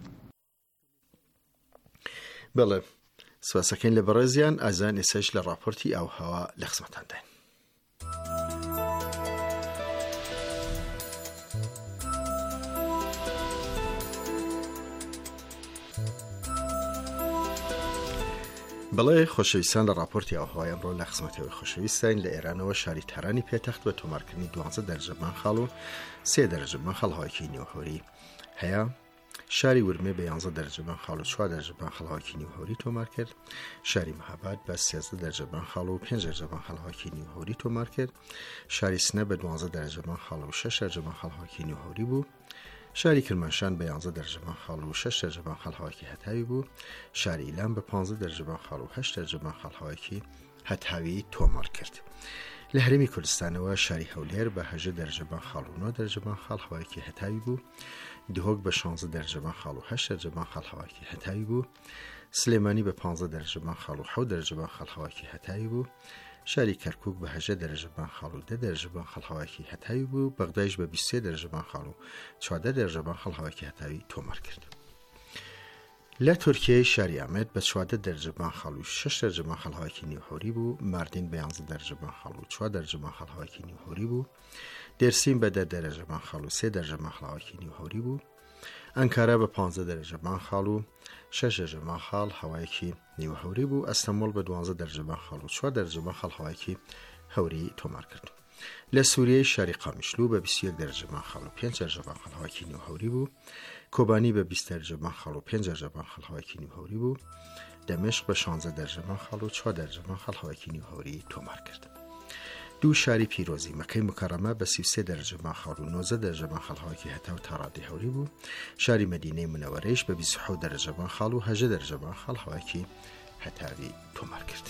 بەڵێ سواسەکەین لە بەڕێزیان ئازان ئێسەش لە راپۆرتی ئاوهەوا لە خزمەتان داین. بەڵێ خۆشەویستان لە راپۆرتی ئاوهەوای ئەمڕۆ لە خزمەتەوەی خۆشەویستین لە ئێرانەوە شاری تەرانی پێتەخت بە تۆمارکردنی دوانزە دەرەجە مانخاڵ و سێ دەرەجە مانخاڵ هەواکی نیوەهۆری هەیە. شاری ورمێ بە یانزە دەرەجە مانخاڵ و چوار دەرەجە مانخاڵ هەواکی نیوەهۆری تۆمار کرد. شاری مەهاباد بە سێزدە دەرەجە مانخاڵ و پێنج دەرەجە مانخاڵ هەواکی نیوەهۆری تۆمار کرد. شاری سنە بە دوانزە دەرەجە مانخاڵ و شەش دەرەجە مانخاڵ هەواکی نیوەهۆری بوو. شاری کرماشان بە یانزە دەرەجە مانخاڵ و شەش دەرەجە مانخاڵ هەواکی هەتاوی بوو. شاری ئیلام بە پانزە دەرەجە مانخاڵ و هەشت دەرەجە مانخاڵ هەواکی هەتاوی تۆمار کرد. لە هەرێمی کوردستانەوە شاری هەولێر بە هەژدە دەرەجە مانخاڵ و نۆ دەرەجە مانخاڵ هەواکی هەتاوی بوو. دهۆک بە شانزە دەرەجە مانخاڵ و هەشت دەرەجە مانخاڵ هەواکی هەتاوی بوو. سلێمانی بە پانزە دەرەجە مانخاڵ و حەوت دەرەجە مانخاڵ هەواکی هەتاوی بوو. شاری کەرکووک بە هەژدە دەرەجە مانخاڵ و دە دەرەجە مانخاڵ هەواکی هەتاوی بوو. بەغدایش بە بیست و سێ دەرەجە مانخاڵ و چواردە دەرەجە مانخاڵ هەواکی هەتاوی تۆمار کرد. لە تورکیای شاری ئامێد بە چواردە دەرەجە مانخاڵ و شەش دەرەجە مانخاڵ هەواکی نیوەهۆری بوو. ماردین بە یانزە دەرەجە مانخاڵ و چوار دەرەجە مانخاڵ هەواکی نیوەهۆری بوو. دێرسین بە دە دەرەجە مانخاڵ و سێ دەرەجە مانخاڵ هەواکی نیوەهۆری بوو. ئەنکارە بە پانزە دەرەجە مانخاڵ و شەش دەرەجە مانخاڵ هەوایەکی نیوەهەوری بوو. ئەستەمبۆڵ بە دوانزە دەرەجە مانخاڵ و چوار دەرەجە مانخاڵ هەوایەکی هەوری تۆمار کرد. لە سووریای شاری قامیشلو بە بیست و یەک دەرەجە مانخاڵ و پێنج دەرەجە مانخاڵ هەوایەکی نیوەهەوری بوو. کۆبانی بە بیست دەرەجە مانخاڵ و پێنج دەرەجە مانخاڵ هەوایەکی نیوەهەوری بوو. دەمشق بە شانزە دەرەجە مانخاڵ و چوار دەرەجە مانخاڵ هەوایەکی نیوەهەوری تۆمار کرد. دوو شاری پیرۆزی مەکەی مکەڕەمە بە سی و سێ دەرەجە مانخاڵ و نۆزە دەرەجە مانخاڵ هەوایەکی هەتا و تاڕادی هەوری بوو. شاری مەدینەی منەوەرەیش بە بیست و حەوت دەرەجە مانخاڵ و هەژدە دەرەجە مانخاڵ هەوایەکی هەتاوی تۆمار کرد.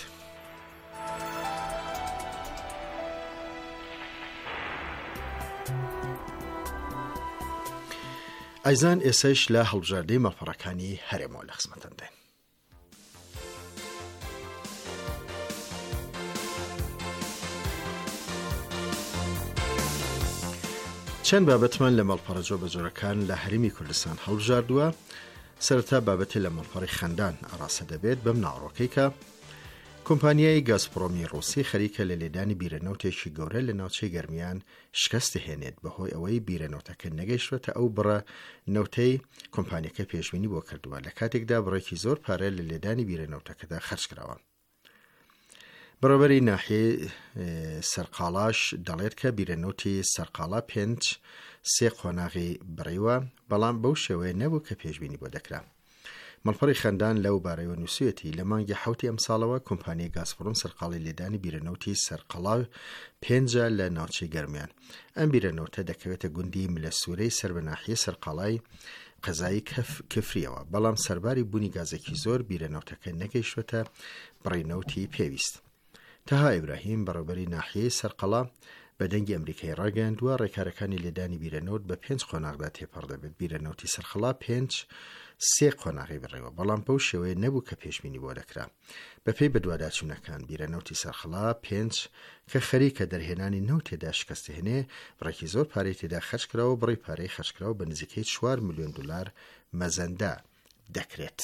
ئایزان ئێسەش لە هەڵبژاردەی مەڵپەڕەکانی هەرێمەوە لە خزمەتتان دێن. چەند بابەتمان لە مەڵپەڕە جۆبەجۆرەکان لە هەرێمی کوردستان هەڵبژاردووە. سەرەتا بابەتی لە مەڵپەڕی خەندان ئاڕاستە دەبێت بەم ناوەڕۆکەی کە کۆمپانیای گازپرۆمی ڕووسی خەریکە لە لێدانی بیرەنەوتێکی گەورە لە ناوچەی گەرمیان شکست هێنێت بەهۆی ئەوەی بیرەنەوتەکە نەگەیشتوێتە ئەو بڕە نەوتەی کۆمپانیەکە پێشبینی بۆ کردووە لە کاتێکدا بڕێکی زۆر پارە لە لێدانی بیرەنەوتەکەدا خەرج کراوە. بەڕێوەبەری ناحیەی سەرقاڵاش دەڵێت کە بیرەنەوتی سەرقاڵا پێنج سێ قۆناغی بڕیوە، بەڵام بەو شێوەیە نەبوو کە پێشبینی بۆ دەکرا. مەڵپەڕی خەندان لەو بارەیەوە نووسێتی لە مانگی حوتی ئەمساڵەوە کۆمپانیای گازپرۆم سەرقاڵی لێدانی بیرەنەوتی سەرقەڵا پێنجە لە ناوچەی گەرمیان. ئەم بیرەنەوتە دەکەوێتە گوندی ملە سوورەی سەر بە ناحیە سەرقاڵای قەزایی کفریەوە، بەڵام سەرباری بوونی گازێکی زۆر بیرەنەوتەکە نەگەیشتوێتە بڕینەوتی پێویست. تەها ئیبراهیم بەڕێوەبەری ناحیەی سەرقەڵا بە دەنگی ئەمریکای ڕاگەیاندووە ڕێکارەکانی لێدانی بیرەنەوت بە پێنج قۆناغدا تێپەڕ دەبێت. بیرەنەوتی سەرقەڵا پێنج سێ قۆناغی بڕێوە، بەڵام بەو شێوەیە نەبوو کە پێشبینی بۆ دەکرا. بەپێی بەدواداچوونەکان بیرەنەوتی سەرقەڵا پێنج کە خەریکە دەرهێنانی نەوت تێدا شکست هێنێ بڕێکی زۆر پارەی تێدا خەرج کراوە. بڕی پارەی خەرجکراوە بە نزیکەی چوار ملیۆن دلار مەزەندە دەکرێت.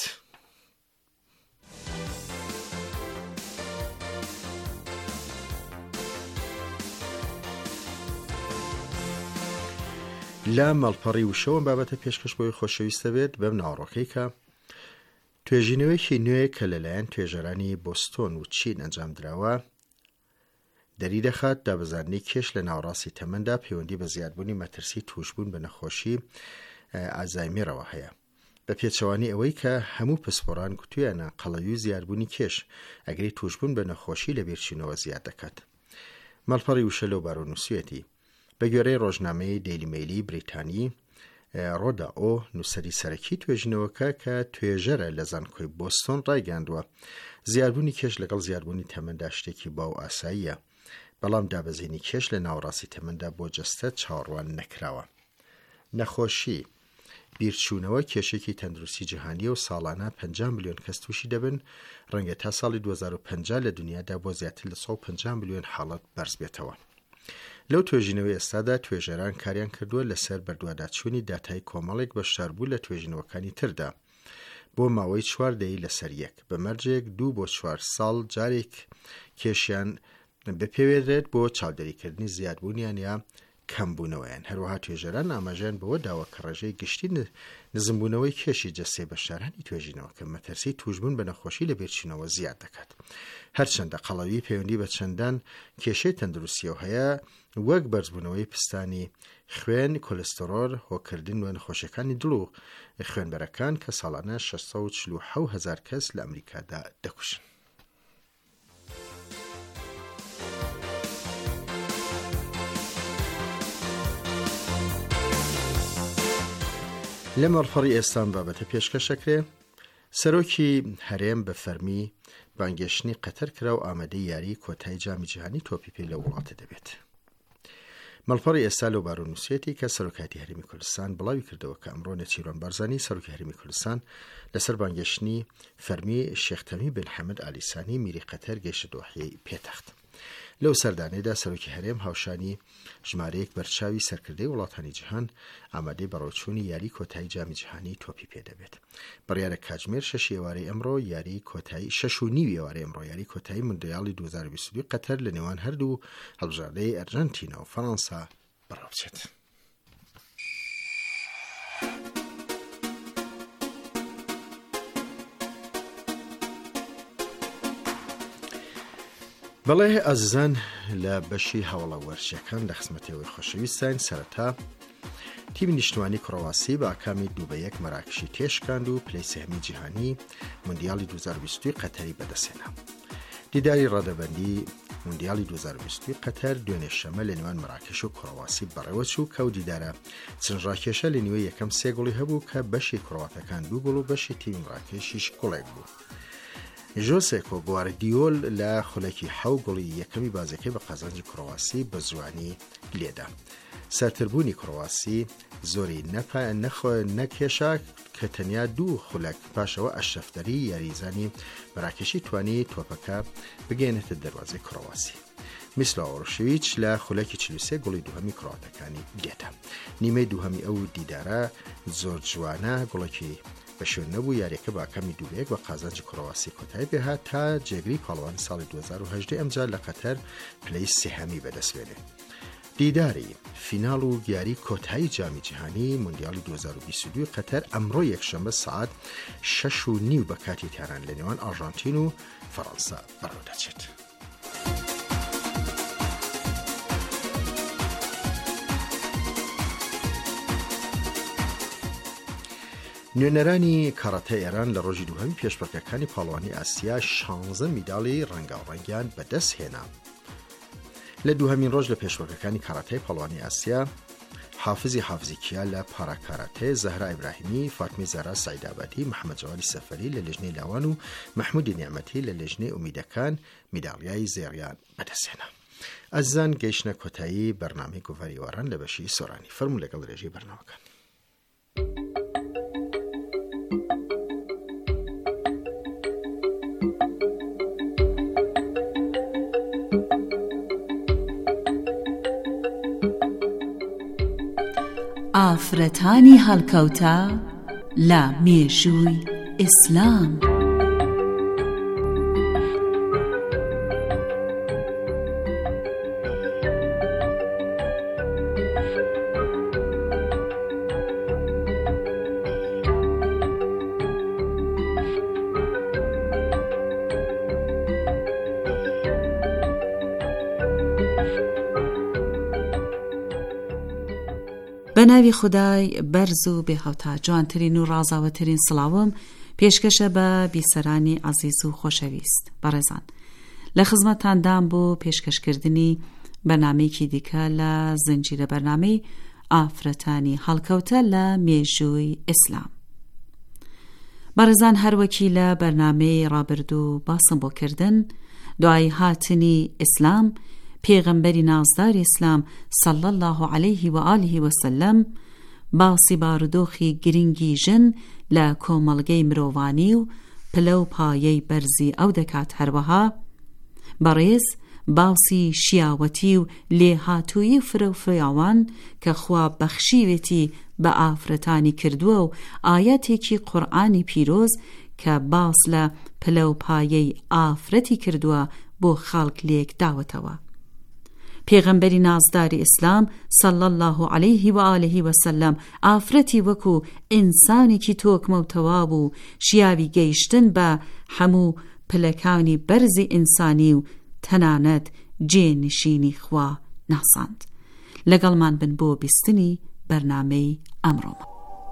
لە مەڵپەڕی وشەوە بابەتە پێشکەش بۆی خۆشەویستە بێت بەم ناوەڕۆکەی کە توێژینەوەیەکی نوێ کە لەلایەن توێژەرانی بۆستۆن و چین ئەنجام درراوە دەری دەخات دابەزاندنی کێش لە ناوەڕاستی تەمەندا پەیوەندی بە زیادبوونی مەترسی توشبوون بە نەخۆشی ئازایمێرەوە هەیە، بە پێچەوانی ئەوەی کە هەموو پسپۆران گوتویانە قەڵەوی و زیادبوونی کێش ئەگەری توشبوون بە نەخۆشی لە بێرچینەوە زیاد دەکات. مەڵپەڕی وشە لەو بارۆ نووسێتی بە گوێرەی ڕۆژنامەی دەیلی میلی بریتانی ڕۆدا ئۆ نووسەری سەرەکی توێژینەوەکە کە توێژەرە لە زانکۆی بۆستۆن ڕایگەاندووە زیادبوونی کێش لەگەڵ زیادبوونی تەمەندا شتێکی باو ئاساییە، بەڵام دابەزینی کێش لە ناوەڕاستی تەمەندا بۆ جەستە چاوەڕوان نەکراوە. نەخۆشی بیرچوونەوە کێشێکی تەندروستی جیهانیە و ساڵانە پەنجا ملیۆن کەس تووشی دەبن، ڕەنگە تا ساڵی دوو هەزار و پەنجا لە دنیادا بۆ زیاتر لە سەد و پەنجا ملیۆن حاڵەت بەرز بێتەوە. لەو توێژینەوەی ئێستادا توێژەران کاریان کردووە لەسەر بەردواداچوونی داتای کۆمەڵێک بە شاربوو لە توێژینەوەکانی تردا بۆ ماوەی چوار دەی لەسەر یەک بە مەرجێک دوو بۆ چوار ساڵ جارێک کێشیان بپێوێدرێت بۆ چاودەریکردنی زیادبوونیان یا کەمبوونەوەیان. هەروەها توێژەران ئاماژیان بەوە داوە کە ڕێژەی گشتی نزمبوونەوەی کێشی جەستەی بەشدارانی توێژینەوە کە مەترسی توشبوون بە نەخۆشی لە بێرچینەوە زیاد دەکات. هەرچەندە قەڵەوی پەیوەندی بە چەندان کێشەی تەندروستیەوە هەیە وەک بەرزبوونەوەی پستانی خوێن، کۆلێستەرۆل، هۆکردن و نەخۆشیەکانی دڵ و خوێنبەرەکان کە ساڵانە شەش سەد و چل و حەوت هەزار کەس لە ئەمریکادا دەکوشن. لە مەڵپەڕی ئێستان بابەتە پێشکەشەکرێ سەرۆکی هەرێم بە فەرمی بانگێشتنی قەتەر کرا و ئامادەی یاری کۆتایی جامی جیهانی تۆپی پێ لە وڵاتە دەبێت. مەڵپەڕی ئێستا لەو بارۆ نووسێتی کە سەرۆکاتی هەرێمی کوردستان بڵاوی کردەوە کە ئەمڕۆ نەچیرۆن بارزانی سەرۆکی هەرێمی کوردستان لەسەر بانگێشتنی فەرمی شێخ تەمی بن حەمەد ئالیسانی میری قەتەر گەیشتە دۆحەیەی پێتەخت. لەو سەردانەیەدا سەرۆکی هەرێم هاوشانی ژمارەیەک بەرچاوی سەرکردەی وڵاتانی جیهان ئامادەی بەڕێوەچوونی یاری کۆتایی جامی جیهانی تۆپی پێدەبێت. بڕیارە کاتژمێر شەش ئێوارەی ئەمڕۆ یاری کۆتایی شەش و نیو ئێوارەی ئەمڕۆ یاری کۆتایی موندیاڵی دوو هەزار و بیست و دوو قەتەر لە نێوان هەردوو هەڵبژاردەی ئەرجەنتینا و فەڕەنسا بەڕێوەچێت. بەڵێ ئازیزان لە بەشی هەوڵە وەرشەکان لە خزمەتەوەی خۆشەویستان سەرەتا تیمی نیشتوانی کڕۆواسی بە ئاکامی دوو بە یەک مەراکشی تێشکاند و پلەی سێهەمی جیهانی موندیاڵی دوو هەزار و بیست و دوو قەتەری بەدەستهێنا. دیداری ڕادەبەندی موندیاڵی دوو هەزار و بیست و دوو قەتەر دوێنێ شەمە لە نێوان مەراکش و کڕۆواسی بەڕێوە چوو کە و دیدارە چنجڕاکێشە لە نیوەی یەکەم سێ گوڵی هەبوو کە بەشی کڕۆواتەکان دوو گوڵ و بەشی تیمی مەراکشیش گوڵێک بوو. ژۆسێکۆ گواردیۆل لە خولەکی حەو گوڵی یەکەمی بازەکەی بە قازانجی کڕۆواسی بە جوانی لێدا. سەرتربوونی کڕۆواسی زۆری نەکێشا کە تەنیا دوو خولەک پاشەوە ئەشەفتەری یاریزانی مەراکشی توانی تۆپەکە بگەێنێتە دەروازەی کڕۆواسی. میسلا ئۆڕۆشێویچ لە خولەکی چل و سێ گوڵی دووهەمی کڕۆواتەکانی دێتە. نیمەی دووهەمی ئەو دیدارە زۆر جوانە گوڵێکی بەشێن نەبوو یاریەکە بە ئاکامی دووبەیەک بە قازانجی کڕۆواسی کۆتایی پێهات تا جێگری پاڵەوانی ساڵی دوو هەزار و هەژدە ئەمجار لە قەتەر پلەی سێهەمی بەدەستێنێت. دیداری فیناڵ و دیاری کۆتایی جامی جیهانی موندیاڵی دوو هەزار و بیست و دوو قەتەر ئەمڕۆ یەکشەمبە سعات شەش و نیو بە کاتی تێران لە نێوان ئارژانتین و فەڕەنسا بەڕێوەدەچێت. نوێنەرانی کاراتە ئێران لە ڕۆژی دووهەمی پێشبڕکێەکانی پاڵەوانی ئاسیا شانزە میداڵی ڕەنگاوڕەنگیان بەدەست هێنا. لە دووهەمین ڕۆژ لە پێشبڕکێەکانی کاراتەی پاڵەوانی ئاسیا حافزی حافزیکیا لە پاراکاراتێ، زەهرا ئیبراهیمی، فاتمی زارا سەعیدابادی، محەممەد جەوالی سەفەری لە لێژنەی لاوان و محمودی نیعمەتی لە لێژنەی ئومیدەکان میداڵیای زێڕیان بەدەستهێنا. ئازیزان گەیشتنە کۆتایی بەرنامەی گۆڤاری واران لە بەشی سۆرانی. فەرموو لەگەڵ ڕێژەی بەرنامەکان. ئافرەتانی هەڵکەوتە لە مێژووی ئیسلام. بە ناوی خودای بەرز و بێهەوتا جوانترین و ڕازاوەترین سڵاوم پێشکەشە بە بیسەرانی عەزیز و خۆشەویست. بەڕێزان، لە خزمەتتاندام بۆ پێشکەشکردنی بەرنامەیەکی دیکە لە زنجیرە بەرنامەی ئافرەتانی هەڵکەوتە لە مێژووی ئیسلام. بەڕێزان، هەروەکی لە بەرنامەی ڕابردوو باسم بۆ کردن دوای هاتنی ئیسلام، پێغەمبەری نازدار ئیسلام صلی الله علیه و آله و سلم باسی بارودۆخی گرنگی ژن لە کۆمەڵگەی مرۆڤانی و پلە و پایەی بەرزی ئەو دەکات. هەروەها بەڕێز باسی شیاوەتی و لێهاتووی فرە و فراوان کە خوا بەخشیوێتی بە ئافرەتانی کردووە و ئاەتێکی قورئانی پیرۆز کە باس لە پلە و پایەی ئافرەتی کردووە بۆ خەڵک لێک داوەتەوە. پێغەمبەری نازداری ئیسلام صلی الله علیه و آله و سلم ئافرەتی وەکو ئینسانێکی تۆکمە و تەواو و شیاوی گەیشتن بە هەموو پلەکانی بەرزی ئینسانی و تەنانەت جێنشینی خوا ناساند. لەگەڵمان بن بۆ بیستنی بەرنامەی ئەمڕۆمان.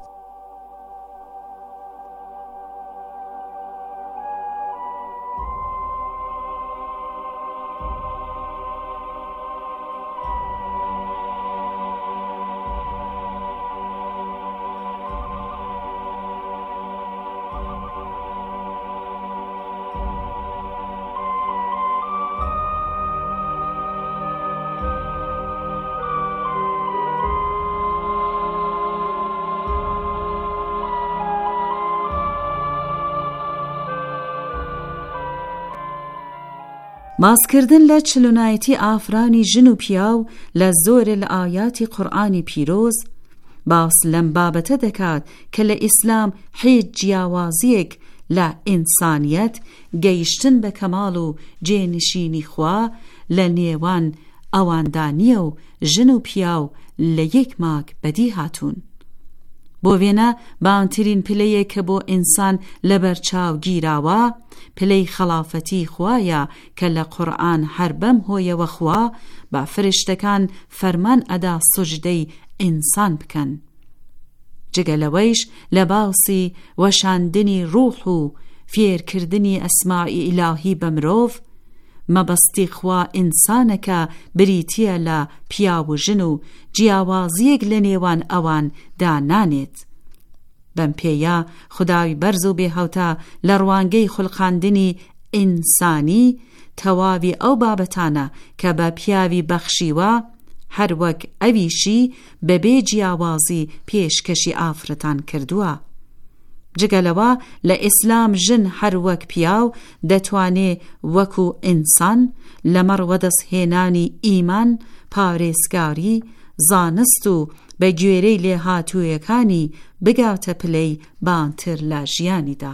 ماسکردن لە چلونایەتی ئافرانی ژن و پیاو لە زۆرێ لە ئاياتی قورئانی پیرۆز باس لەم بابەتە دەکات کە لە ئیسلام هیچ جیاوازیەک لە ئینسانیەت گەیشتن بە کەماڵ و جێنشینی خوا لە نێوان ئەواندا نییە و ژن و پیاو لە یەک ماک بەدی هاتوون. بۆ وێنە باوترین پلەیە کە بۆ ئینسان لەبەرچاو گیراوە پلەی خەڵافەتی خوایە کە لە قورئان هەر بەم هۆیەوە خوا با فریشتەکان فەرمان ئەدا سوجدەی ئینسان بکەن. جگەلەوەیش لە باوسی وەشاندنی ڕوح و فێرکردنی ئەسمائی ئیلاهی بە مرۆڤ مەبەستی خوا ئینسانەکە بریتیە لە پیا و ژن و جیاوازیەک لە نێوان ئەوان دانانێت. بەم پێیە خوداوی بەرز و بێهەوتا لە ڕوانگەی خوڵقاندنی ئینسانی تەواوی ئەو بابەتانە کە بە پیاوی بەخشیوە هەر وەک ئەویشی بەبێ جیاوازی پێشکەشی ئافرەتان کردووە. جگەلەوە لە ئیسلام ژن هەر وەک پیاو دەتوانێ وەکو ئینسان لەمەڕ وەدەستهێنانی ئیمان، پارێزگاری، زانست و بە گوێرەی لێهاتوویەکانی بگاتە پلەی بانتر لە ژیانیدا.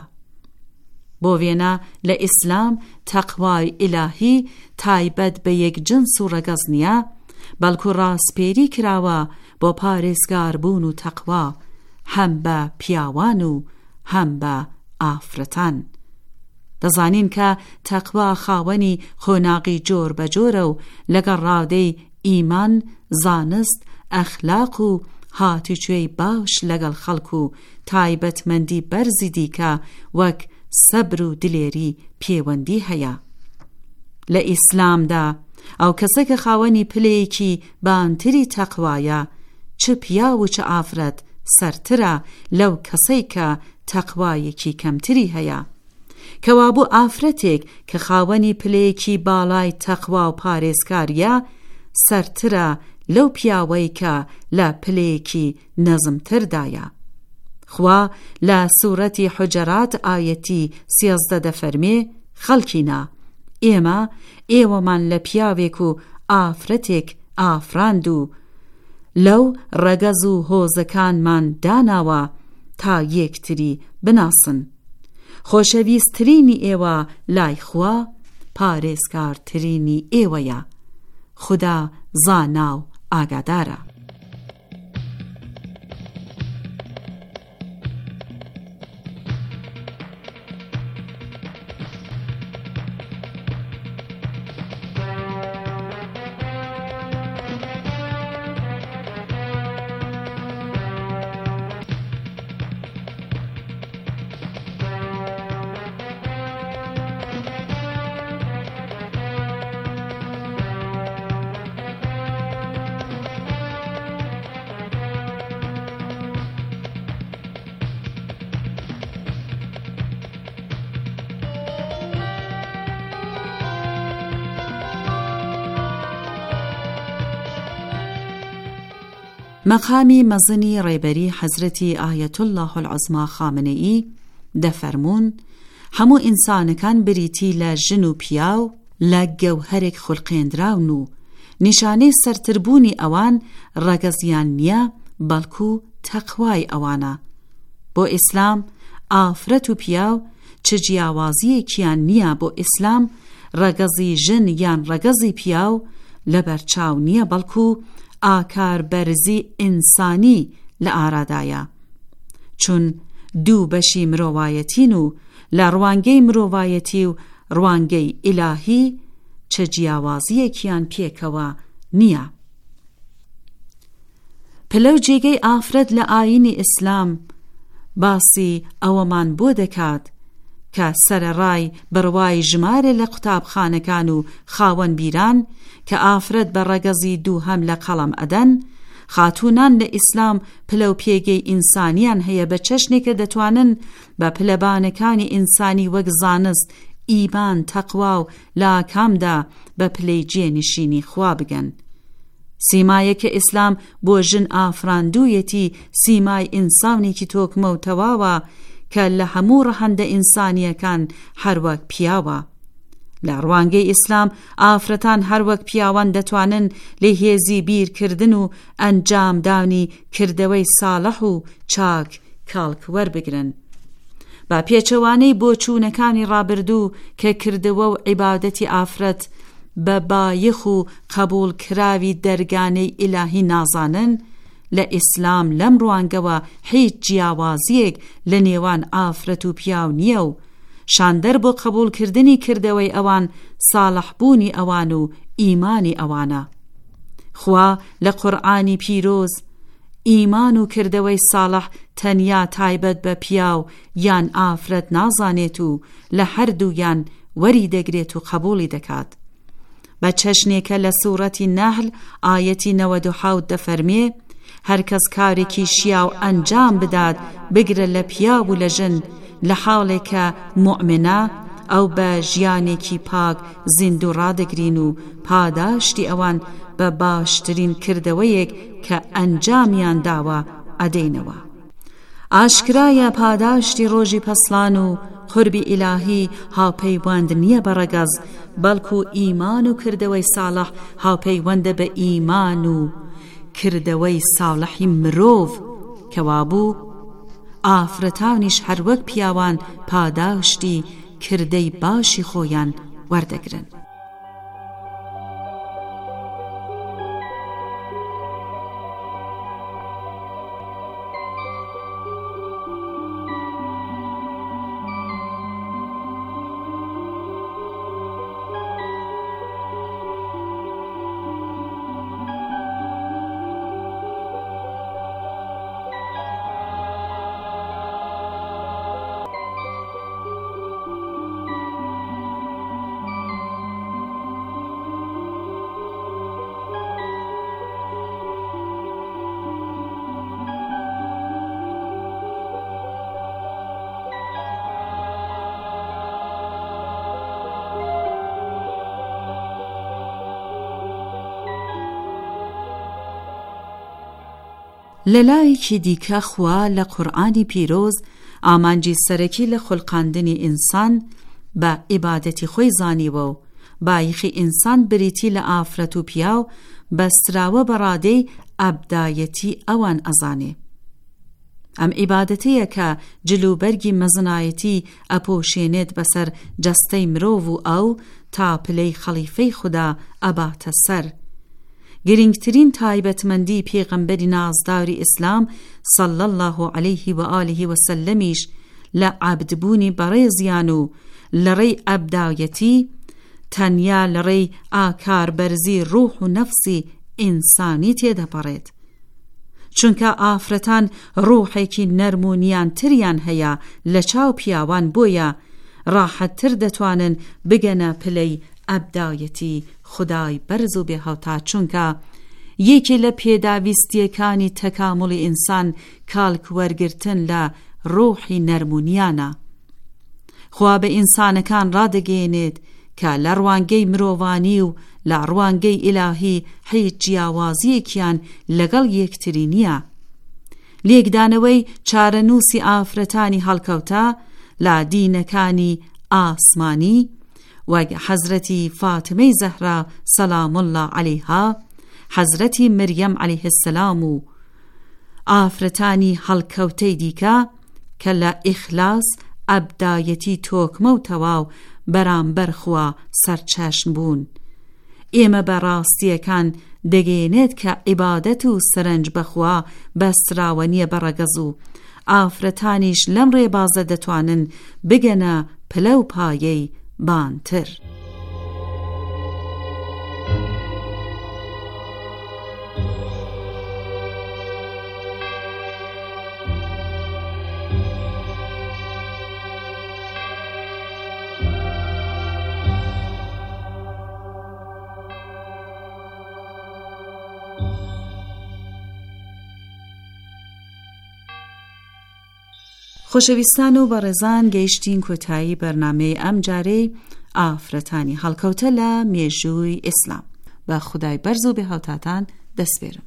بۆ وێنە لە ئیسلام تەقوای ئیلاهی تایبەت بە یەک جنس و ڕەگەز نییە، بەڵکو ڕاستپێری کراوە بۆ پارێزگاربوون و تەقوا هەم بە پیاوان و هەم بە ئافرەتان. دەزانین کە تەقوا خاوەنی خۆناغی جۆر بە جۆرە و لەگەڵ ڕاودەی ئیمان، زانست، ئەخلاق و هاتوچوێی باش لەگەڵ خەڵک و تایبەتمەندی بەرزی دیکە وەک سەبر و دلێری پەیوەندی هەیە. لە ئیسلامدا ئەو کەسە کە خاوەنی پلەیەکی بانتری تەقوایە، چ پیا و چ ئافرەت سەرترە لەو کەسەی کە تەقوایەکی کەمتری هەیە. کەوابوو ئافرەتێک کە خاوەنی پلەیەکی باڵای تەقوا و پارێزکاریە سەرترە لەو پیاوەی کە لە پلەیەکی نەزمتردایە. خوا لە سوورەتی حوجەرات ئایەتی سیازدە دەفەرمێ: خەڵکینە، ئێمە ئێوەمان لە پیاوێک و ئافرەتێک ئافراند و لەو ڕەگەز و هۆزەکانمان داناوە تا یەکتری بناسن. خۆشەویستترینی ئێوە لای خوا پارێزکارترینی ئێوەیە. خدا زانا و ئاگادارە. مەقامی مەزنی ڕێبەری حەزرەتی ئایەت الله العوزما خامنەئی دەفەرموون: هەموو ئینسانەکان بریتی لە ژن و پیاو لە گەوهەرێک خوڵقێنراون و نیشانەی سەرتربوونی ئەوان ڕەگەزیان نییە بەڵکو تەقوای ئەوانە. بۆ ئیسلام ئافرەت و پیاو چ جیاوازیەکیان نییە. بۆ ئیسلام ڕەگەزی ژن یان ڕەگەزی پیاو لەبەرچاو نییە بەڵکو ئاکار بەرزی ئینسانی لە ئارادایە، چون دوو بەشی مرۆڤایەتین و لە ڕوانگەی مرۆڤایەتی و ڕوانگەی ئیلاهی چه جیاوازیەکیان پێکەوە نییە. پلەو جێگەی ئافرەت لە ئاینی ئیسلام باسی ئەوەمان بۆ دەکات کە سەرەڕای بڕوای ژمارە لە قوتابخانەکان و خاوەن بیران کە ئافرەت بە ڕەگەزی دوو هەم لە قەڵەم ئەدەن، خاتوونان لە ئیسلام پلە و پێگەی ئینسانیان هەیە بە چەشنێکە دەتوانن بە پلەبانەکانی ئینسانی وەک زانست، ئیمان، تەقوا و لاکامدا بە پلەی جێنشینی خوا بگەن. سیمایە کە ئیسلام بۆ ژن ئافراندوویەتی سیمای ئینسانێکی تۆکمە و تەواوە کە لە هەموو ڕەهەندە ئینسانیەکان هەروەک پیاوە. لە ڕوانگەی ئیسلام ئافرەتان هەروەک پیاوان دەتوانن لە هێزی بیرکردن و ئەنجامدانی کردەوەی ساڵح و چاک کاڵک وەربگرن. با پێچەوانەی بۆچوونەکانی ڕابردوو کە کردەوە و عیبادەتی ئافرەت بە بایخ و قبول کراوی دەرگانەی ئیلاهی نازانن، لە ئیسلام لەم ڕوانگەوە هیچ جیاوازیەک لە نێوان ئافرەت و پیاو نییە و شاندەر بۆ قبولکردنی کردەوەی ئەوان ساڵحبوونی ئەوان و ئیمانی ئەوانە. خوا لە قورئانی پیرۆز ئیمان و کردەوەی ساڵح تەنیا تایبەت بە پیاو یان ئافرەت نازانێت و لە هەردوویان وەری دەگرێت و قبولی دەکات. بە چەشنێکە لە سوورەتی نەحل ئایەتی نەوەد و حەوت دەفەرمێ هەر کەس کارێکی شیاو ئەنجام بدات بگرە لە پیاو و لە ژن لە حاڵێکە موئمنە ئەو بە ژیانێکی پاک زیندوو ڕادەگرین و پاداشتی ئەوان بە باشترین کردەوەیەک کە ئەنجامیان داوە ئەدەینەوە. ئاشکرایە پاداشتی ڕۆژی پەسلان و قوربی ئیلاهی هاوپەیوەند نییە بە ڕەگەز، بەڵکو ئیمان و کردەوەی ساڵح هاوپەیوەندە بە ئیمان و کردەوەی ساڵحی مرۆڤ کەوابوو ئافرەتانیش هەروەک پیاوان پاداشتی کردەی باشی خۆیان وەردەگرن. لەلایەکی دیکە خوا لە قورئانی پیرۆز ئامانجی سەرەکی لە خوڵقاندنی ئینسان بە عیبادەتی خۆی زانیوە و بایخی ئینسان بریتی لە ئافرەت و پیاو بەستراوە بە ڕادەی ئەبدایەتی ئەوان ئەزانێ. ئەم عیبادەتەیە کە جلوبەرگی مەزنایەتی ئەپۆشێنێت بەسەر جەستەی مرۆڤ و ئەو تا پلەی خەلیفەی خوددا ئەباتە سەر. گرنگترین تایبەتمەندی پێغەمبەری نازداری ئیسلام صلی الله علیه و آله و سلمیش لە عەبدبوونی بەڕێزیان و لەڕێی ئەبدایەتی تەنیا لەڕێی ئاکاربەرزی ڕوح و نەفسی ئینسانی تێدەپەڕێت، چونکە ئافرەتان ڕوحێکی نەرمونیان تریان هەیە لە چاو پیاوان، بۆیە ڕاحەتتر دەتوانن بگەنە پلەی ئەبدایەتی خودای بەرز و بێهەوتا، چونکە یەکی لە پێداویستیەکانی تەکاملی ئینسان کالک وەرگرتن لە ڕوحی نەرمونیانە. خوا بە ئینسانەکان ڕادەگەیەنێت کە لە ڕوانگەی مرۆڤانی و لە ڕوانگەی ئیلاهی هیچ جیاوازیەکیان لەگەڵ یەکتری نییە. لێکدانەوەی چارەنووسی ئافرەتانی هەڵکەوتە لە دینەکانی ئاسمانی وەک حەزرەتی فاتمەی زەهرا سەلام الله عەلەیها، حەزرەتی مەریەم عەلەیه السەلام و ئافرەتانی هەڵکەوتەی دیکە کە لە ئیخلاس ئەبدایەتی تۆکمە و تەواو بەرامبەر خوا سەرچەشن بوون. ئێمە بەڕاستیەکان دەگەیەنێت کە عیبادەت و سەرنج بەخوا بەستراوە نییە بەڕەگەز و ئافرەتانیش لەم ڕێبازە دەتوانن بگەنە پلە و پایەی بانتر. خۆشەویستان و بەڕێزان، گەیشتین کۆتایی بەرنامەی ئەم جارەی ئافرەتانی هەڵکەوتە لە مێژووی ئیسلام. بە خودای بەرز و بێهەوتاتان دەست بێرم.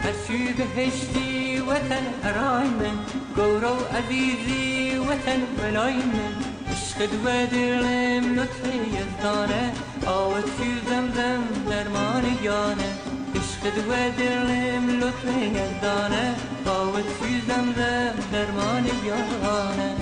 هرچی بهشتی وطن ارای من گورو عزیزی وطن بلای من عشق دو دلم لطفه یزدانه آوت فی زمزم درمان یانه عشق دو دلم لطفه یزدانه آوت فی زمزم درمان یانه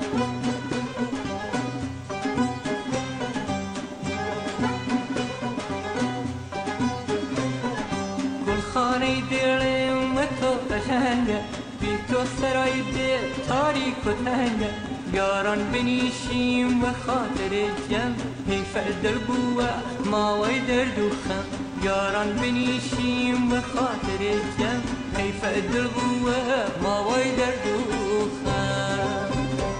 خانه دلم و تو قشنگه بی تو سرای دل تاریک و تنگه یاران بنیشیم و خاطر جم حیف دل بوه ماوی درد و خم یاران بنیشیم و خاطر جم حیف دل بوه ماوی درد و خم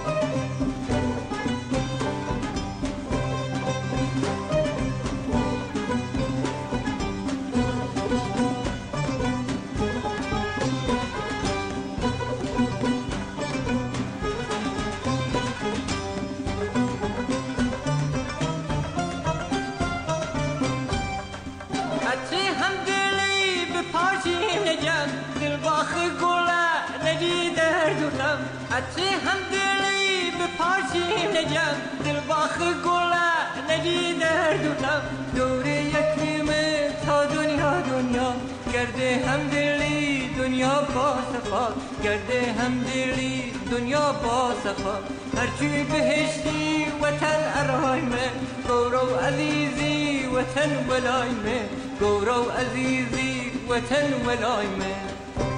عطر هم دلی به پارچی نجم دل باخ گله نجی درد و غم دور یکیمه تا دنیا دنیا گرده هم دلی دنیا با صفا گرده هم دلی دنیا با صفا هرچی بهشتی وطن ارای من گورو عزیزی وطن ولای من گورو عزیزی وطن ولای من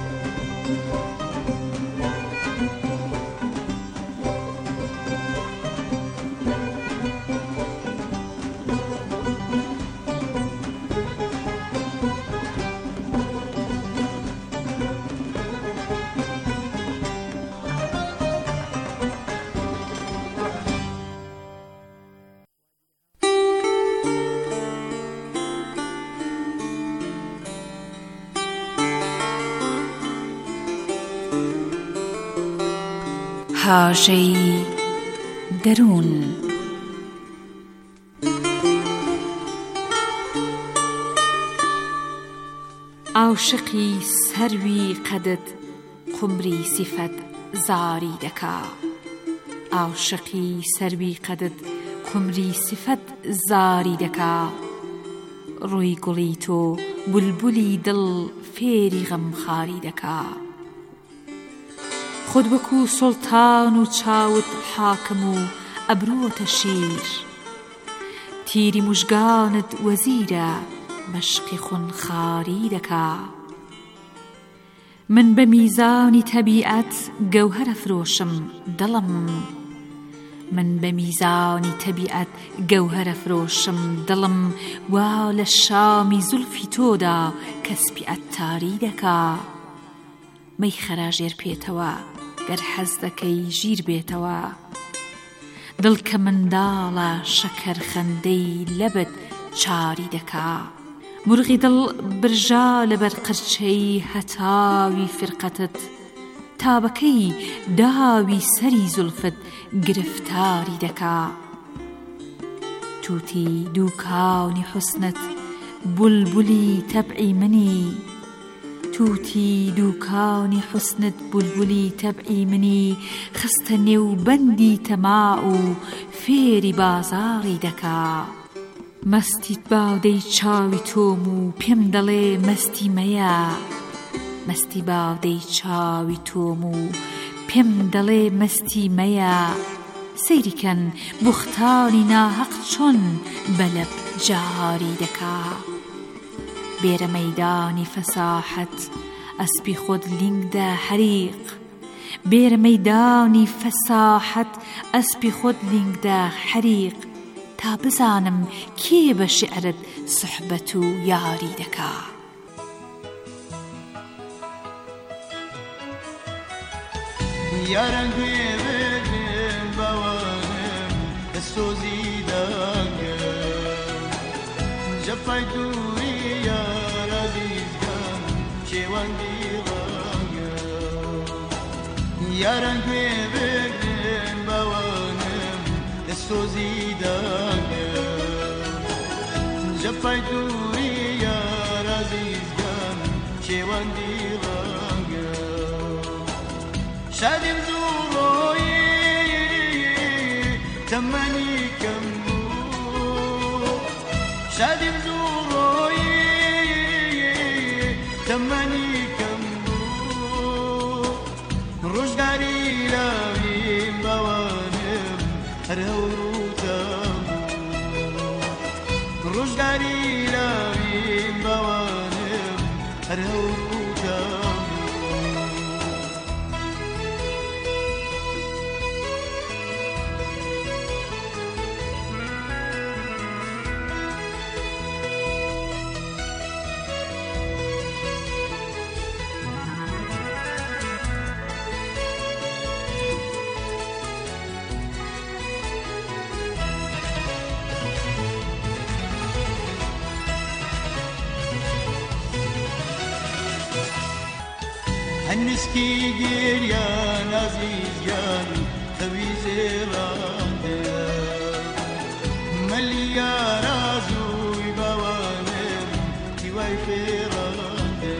هاژەی دەروون عاشقی سەروی قەدت قومری سیفەت زاری دەکا عاشقی سەروی قەدت قومری سیفەت زاری دەکا ڕووی گوڵی تۆ بولبولی دڵ فێری غەمخاری دەکا خود وەکو سوڵتان و چاوت حاکم و ئەبرۆتە شیر تیری موژگانت وەزیرە مەشقی خونخاری دەکا من بە میزانی تەبیعەت گەوهەرە فرۆشم دڵم من بە میزانی تەبیعەت گەوهەرە فرۆشم دڵم وا لە شامی زولفی تۆدا کەسبی ئەتاری دەکا مەی خەراژێر پێتەوە گەر حەز دەکەی ژیر بێتەوە دڵ کە منداڵە شەکەر خەندەی لەبت چاری دەکا مرغی دڵ برژا لەبەر قرچەی هەتاوی فرقەتت تابەکەی داوی سەری زولفت گرفتاری دەکا تووتی دووکاونی حوسنت بولبولی تەبعی منی تووتی دووکانی حوسنت بولبولی تەبعی منی خستە نێوبەندی تەماع و فێری بازاری دەکا مەستیت باودەی چاوی تۆم و پێم دەڵێ مەستی مەیە مەستی باودەی چاوی تۆم و پێم دەڵێ مەستی مەیە سەیریکەن بوختانی ناحەق چۆن بەلەب جاری دەکا بێرە مەیدانی فەساحەت ئەسپی خۆت لینگدا حەریق بێرە مەیدانی فەساحەت ئەسپی خۆت لینگدا حەریق تا بزانم کێ بە شیعرت سوحبەت و یاری دەکا یاران گوێ بگرم باوانم دەسۆزیدانگەم جەفای دووری یارە بیزگەم کێوان دیڵانگەم یاران گوێ بگرم باوانم دەسۆزیدانگەم جەفای دووری یارە بیزگەم شێوەندی ڕەنگە شادیم زوڕۆیی تەمەنی کەم بوو شادیم زوڕۆیی تەمەنی کەم بوو ڕۆژگاری لاویم بەوانم هەر هەوروتەم ڕۆژگاری لاویم بەوانم هەر هەوروتەم هەنسکی گریان ئازیزیان خەوی زێڕاندە مەلیار ئازووی باوانم هیوای فێڕاندە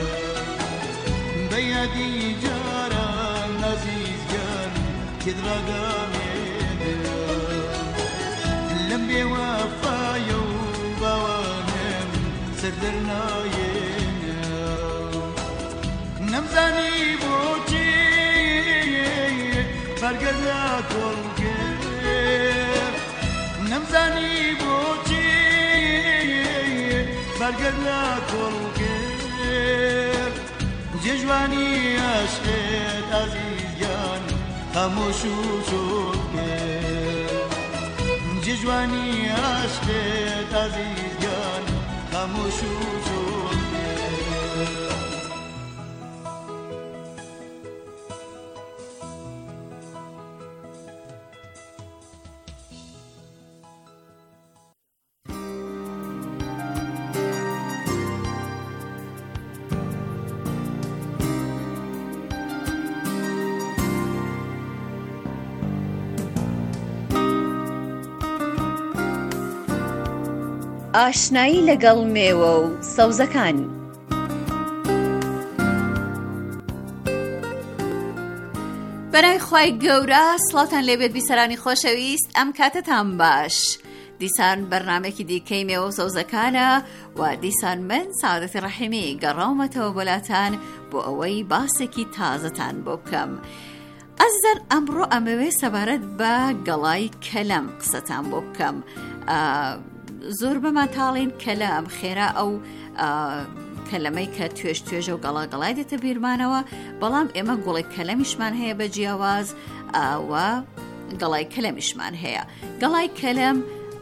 بەیادی جاران ئازیزیان تێدڕاگامێنە لەم بێوەفایە و باوانم سەردەرنایێنە نەمزانی بۆچی بەرگەر ناکۆڵ کرد نەمزانی بۆچی بەرگەر ناکۆڵ کرد جێژوانی عەشقێت ئازیزیان خامۆش و چۆڵ کرد جێژوانی عەشقێت ئازیزیان خامۆش و چۆڵ کرد ئاشنایی لەگەڵ مێوە و سەوزەکانی. بەناوی خوای گەورە سڵاتان لێبێت بیسەرانی خۆشەویست، ئەم کاتتان باش. دیسان بەرنامێکی دیکەی مێوە و سەوزەکانە و دیسان من سعادەتی ڕەحیمی گەڕاومەتەوە بۆلاتان بۆ ئەوەی باسێکی تازەتان بۆ بکەم. ئەزیزان ئەمڕۆ ئەمەوێ سەبارەت بە گەڵای کەلەم قسەتان بۆ بکەم. زۆر بەمان تاڵین کەلەم خێرا ئەو کەلەمەی کە توێش توێژە و گەڵا گەڵای دێتە بیرمانەوە، بەڵام ئێمە گوڵی کەلەمیشمان هەیە بە جیاواز و گەڵای کەلەمیشمان هەیە. گەڵای کەلەم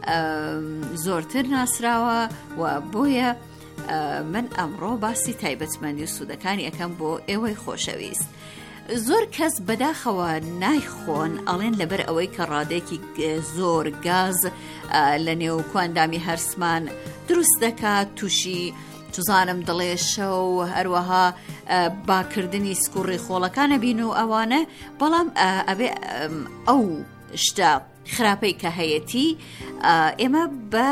زۆرتر ناسراوە و بۆیە من ئەمڕۆ باسی تایبەتمەندی و سوودەکانی ئەەکەم بۆ ئێوەی خۆشەویست. زۆر کەس بەداخەوە نایخۆن ئەڵێن لەبەر ئەوەی کە ڕادێکی زۆر گاز لە نێو کواندامی هەرسمان دروست دەکات، تووشی توزانم دڵێشە و هەروەها باکردنی سکوڕی خۆڵەکانە بین و ئەوانە، بەڵام ئەبێ ئەو شتە خراپەی کە هەیەتی ئێمە بە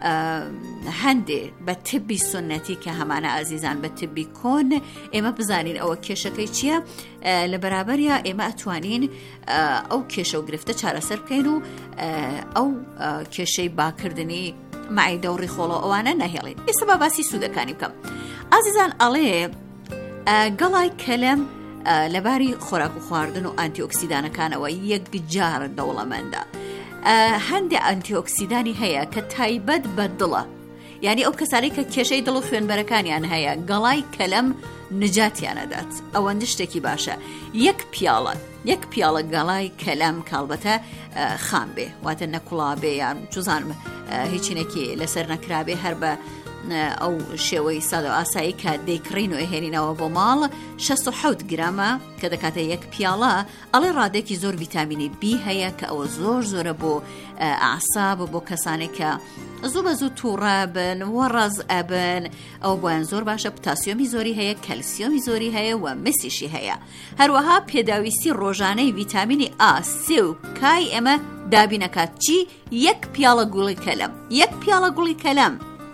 هەندێ بە تبی سنەتی کە هەمانە ئازیزان بە تبی کۆن ئێمە بزانین ئەوە کێشەکەی چییە، لە بەرابەریە ئێمە ئەتوانین ئەو کێشە و گرفتە چارەسەر بکەین و ئەو کێشەی باکردنی مەعیدە و ڕیخۆڵە ئەوانە نەهێڵین. ئێستا با باسی سوودەکانی بکەم. ئازیزان ئەڵێ گەڵای کەلەم لەباری خۆراک و خواردن و ئانتیۆکسیدانەکانەوە یەکجار دەوڵەمەندە. هەندێک ئەنتیۆکسیدانی هەیە کە تایبەت بە دڵە، یعنی ئەو کەسانی کە کێشەی دڵ و خوێنبەرەکانیان هەیە گەڵای کەلەم نجاتیانەدات. ئەوەندە شتێکی باشە. یەک پیاڵە یەک پیاڵە گەڵای کەلەم کاڵبەتە خام بێ، واتە نەکوڵابێ یان چوزانم هیچینێکی لەسەر نەکرابێ، هەر بە ئەو شێوەی سادە و ئاسایی کە دەیکڕین و ئەهێنینەوە بۆ ماڵ شەست و حەوت گرامە کە دەکاتە یەک پیاڵە. ئەڵێ ڕادێکی زۆر ڤیتامینی بی هەیە کە ئەوە زۆر زۆرە بۆ ئاعساب و بۆ کەسانێک کە زوو بە زوو تووڕە بن وەڕەز ئەبن، ئەو بۆیان زۆر باشە. پۆتاسیۆمی زۆری هەیە، کەلسیۆمی زۆری هەیە و مەسیشی هەیە. هەروەها پێداویستی ڕۆژانەی ڤیتامینی ئا، سێ و کای ئێمە دابینەکات چی؟ یەک پیاڵە گوڵی کەلەم. یەک پیاڵە گوڵی کەلەم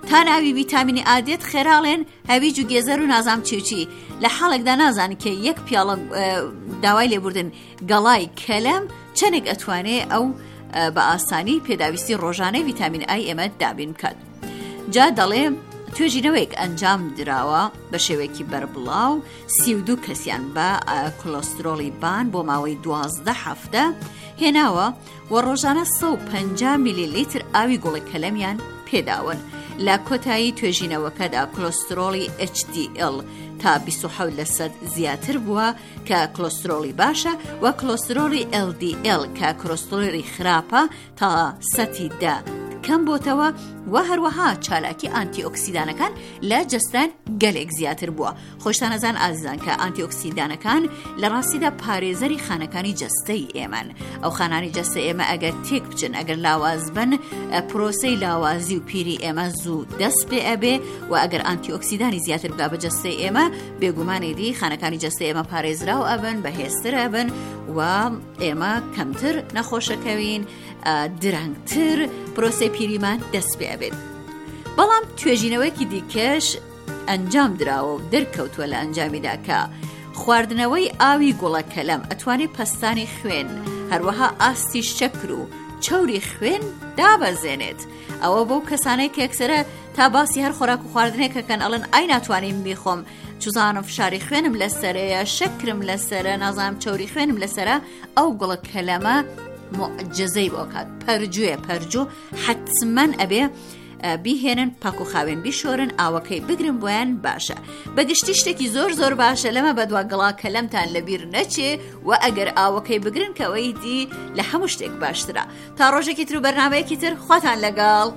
تا ناوی ویتامینی ئادێت خێراڵێن هەویج و گێزەر و نازام چیوچی لە حاڵێکدا نازانی کە یەک پیاڵە داوای لێبوردن گەڵای کەلەم چەندێک ئەتوانێ ئەو بە ئاسانی پێداویستی ڕۆژانەی ویتامین ئای ئێمە دابین بکات. جا دەڵێ توێژینەوەیەک ئەنجام درراوە بە شێوەیەکی بەربڵاو سی و دوو کەسیان بە کۆلۆسترۆڵی بان بۆ ماوەی دوازدە هەفتە هێناوە و ڕۆژانە سە و پەنجا میلی لیتر ئاوی گوڵی کەلەمیان پێداون. لە کۆتایی توێژینەوەکەدا کۆلۆسترۆڵی ئەچ دی ئێل تا بیست و حەوت لە سەد زیاتر بووە کە کۆلۆسترۆڵی باشە و کۆلۆسترۆڵی ئێل دی ئێل کە کۆلۆسترۆڵی خراپە تا سەتی دا کەم بۆتەوە و هەروەها چالاکی ئانتی ئۆکسیدانەکان لە جەستان گەلێک زیاتر بووە. خۆشتان ئەزان ئازیزان کە ئانتی ئۆکسیدانەکان لە ڕاستیدا پارێزەری خانەکانی جەستەی ئێمەن. ئەو خانانی جەستە ئێمە ئەگەر تێک بچن ئەگەر لاواز بن پرۆسەی لاوازی و پیری ئێمە زوو دەست پێ ئەبێ و ئەگەر ئانتی ئۆکسیدانی زیاتر بگا بە جەستەی ئێمە بێگومانێدی خانەکانی جەستەی ئێمە پارێزراو ئەبن بەهێزتر ئەبن و ئێمە کەمتر نەخۆشەکەوین درەنگتر پرۆسەی پیریمان دەست پێ ئەبێت. بەڵام توێژینەوەیکی دیکەش ئەنجام دراوە و دەرکەوتووە لە ئەنجامیدا کە خواردنەوەی ئاوی گوڵە کەلەم ئەتوانێت پەستانی خوێن هەروەها ئاستی شەکر و چەوری خوێن دابەزێنێت. ئەوە بۆ کەسانەی کە یەکسەرە تا باسی هەر خۆراک و خواردنێکەکەن ئەڵەن ئای ناتوانیم بیخۆم چوزانم فشاری خوێنم لەسەرەیە شەکرم لەسەرە نازانم چەوری خوێنم لەسەرە ئەو گوڵە کەلەمە معجزەی بۆ کات پەرجوێ پەرجوو حتمەن ئەبێ بیهێنن پاک و خاوێن بیشۆرن ئاوەکەی بگرن بۆیان باشە. بەگشتی شتێکی زۆر زۆر باشە لەمە بەدوا گڵا کەلەمتان لەبیر نەچێ و ئەگەر ئاوەکەی بگرن کەوەی دی لە هەموو شتێک باشترە. تا ڕۆژێکی تر و بەرنامەیەکی تر خواتان لەگەڵ.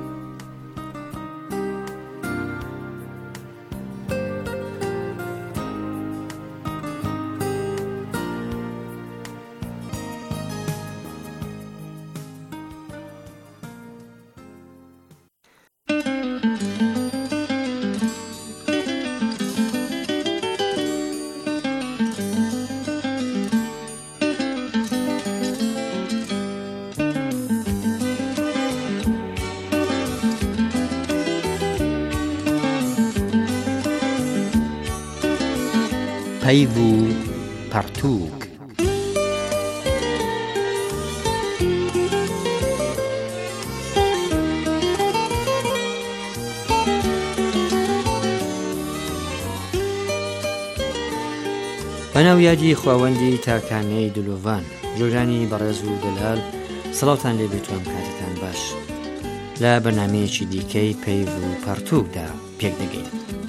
پەیو و پەرتووک. بەناو یادی خواوەندی تاکانەی دلۆڤان جۆرانی بەڕێز و دەلال سەڵاوتان لێ بێتوان کاتتان باش. لە بەرنامەیەکی دیکەی پەیو و پەرتووکدا پێک دەگەین.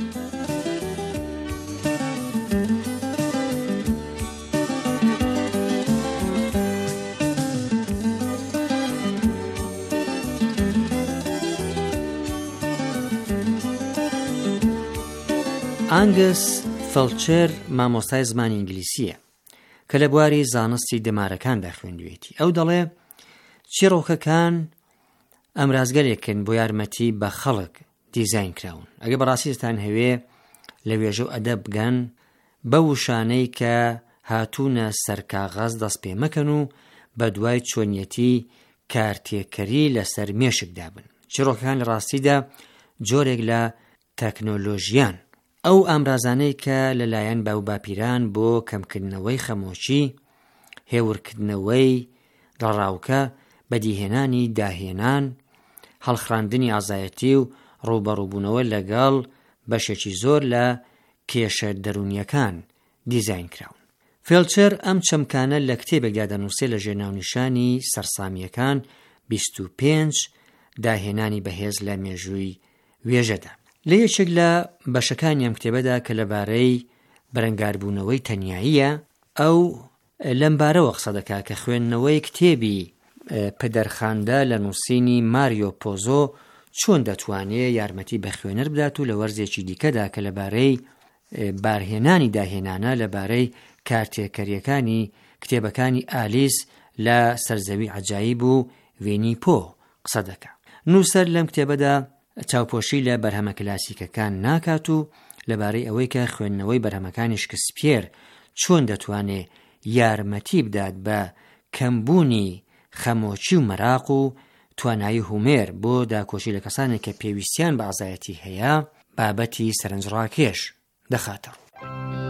ئانگس فەڵچەر مامۆستای زمانی ئینگلیسیە کە لە بواری زانستی دەمارەکاندا خوێندوێتی. ئەو دەڵێ چیرۆکەکان ئەمرازگەرێکن بۆ یارمەتی بە خەڵک دیزاین کراون. ئەگە بەڕاستیتان هەوێ لە وێژە و ئەدەب بگەن بە وشانەی کە هاتوونە سەرکاغاز دەست پێ مەکەن و بە دوای چۆنیەتی کارتێکەری لەسەر مێشکدا بن. چیرۆکەکان لە ڕاستیدا جۆرێک لە تەکنۆلۆژیان ئەو ئامرازانەی کە لەلایەن باو باپیران بۆ کەمکردنەوەی خەمۆچی هێورکردنەوەی دڵڕاوکە بەدیهێنانی داهێنان هەڵخراندنی ئازایەتی و ڕوبەڕووبوونەوە لەگەڵ بەشێکی زۆر لە کێشە دەرونیەکان دیزاین کراون. فێڵچەر ئەم چەمکانە لە کتێبێکدا دەنووسێت لە ژێرناونیشانی سەرسامیەکان بیست و پێنج داهێنانی بەهێز لە مێژووی وێژەدا. لە یەکێک لە بەشەکانی ئەم کتێبەدا کە لەبارەی بەرەنگاربوونەوەی تەنیاییە ئەو لەمبارەوە قسە دەکا کە خوێندنەوەی کتێبی پدەرخاندا لە نووسینی ماریۆ پۆزۆ چۆن دەتوانێت یارمەتی بە خوێنەر بدات و لە وەرزێکی دیکەدا کە لەبارەی بارهێنانی داهێنانە لەبارەی کارتێکەریەکانی کتێبەکانی ئالیس لە سەرزەوی عەجایب و وێنی پۆ قسە دەکا. نووسەر لەم کتێبەدا چاوپۆشی لە بەرهەمە کلاسیکەکان ناکات و لەبارەی ئەوەی کە خوێندنەوەی بەرهەمەکانی شکسپێر چۆن دەتوانێت یارمەتی بدات بە کەمبوونی خەمۆچی و مەراق و توانایی هومێر بۆ داکۆشی لە کەسانێک کە پێویستیان بە ئازایەتی هەیە بابەتی سەرنجڕاکێش دەخاتەڕ.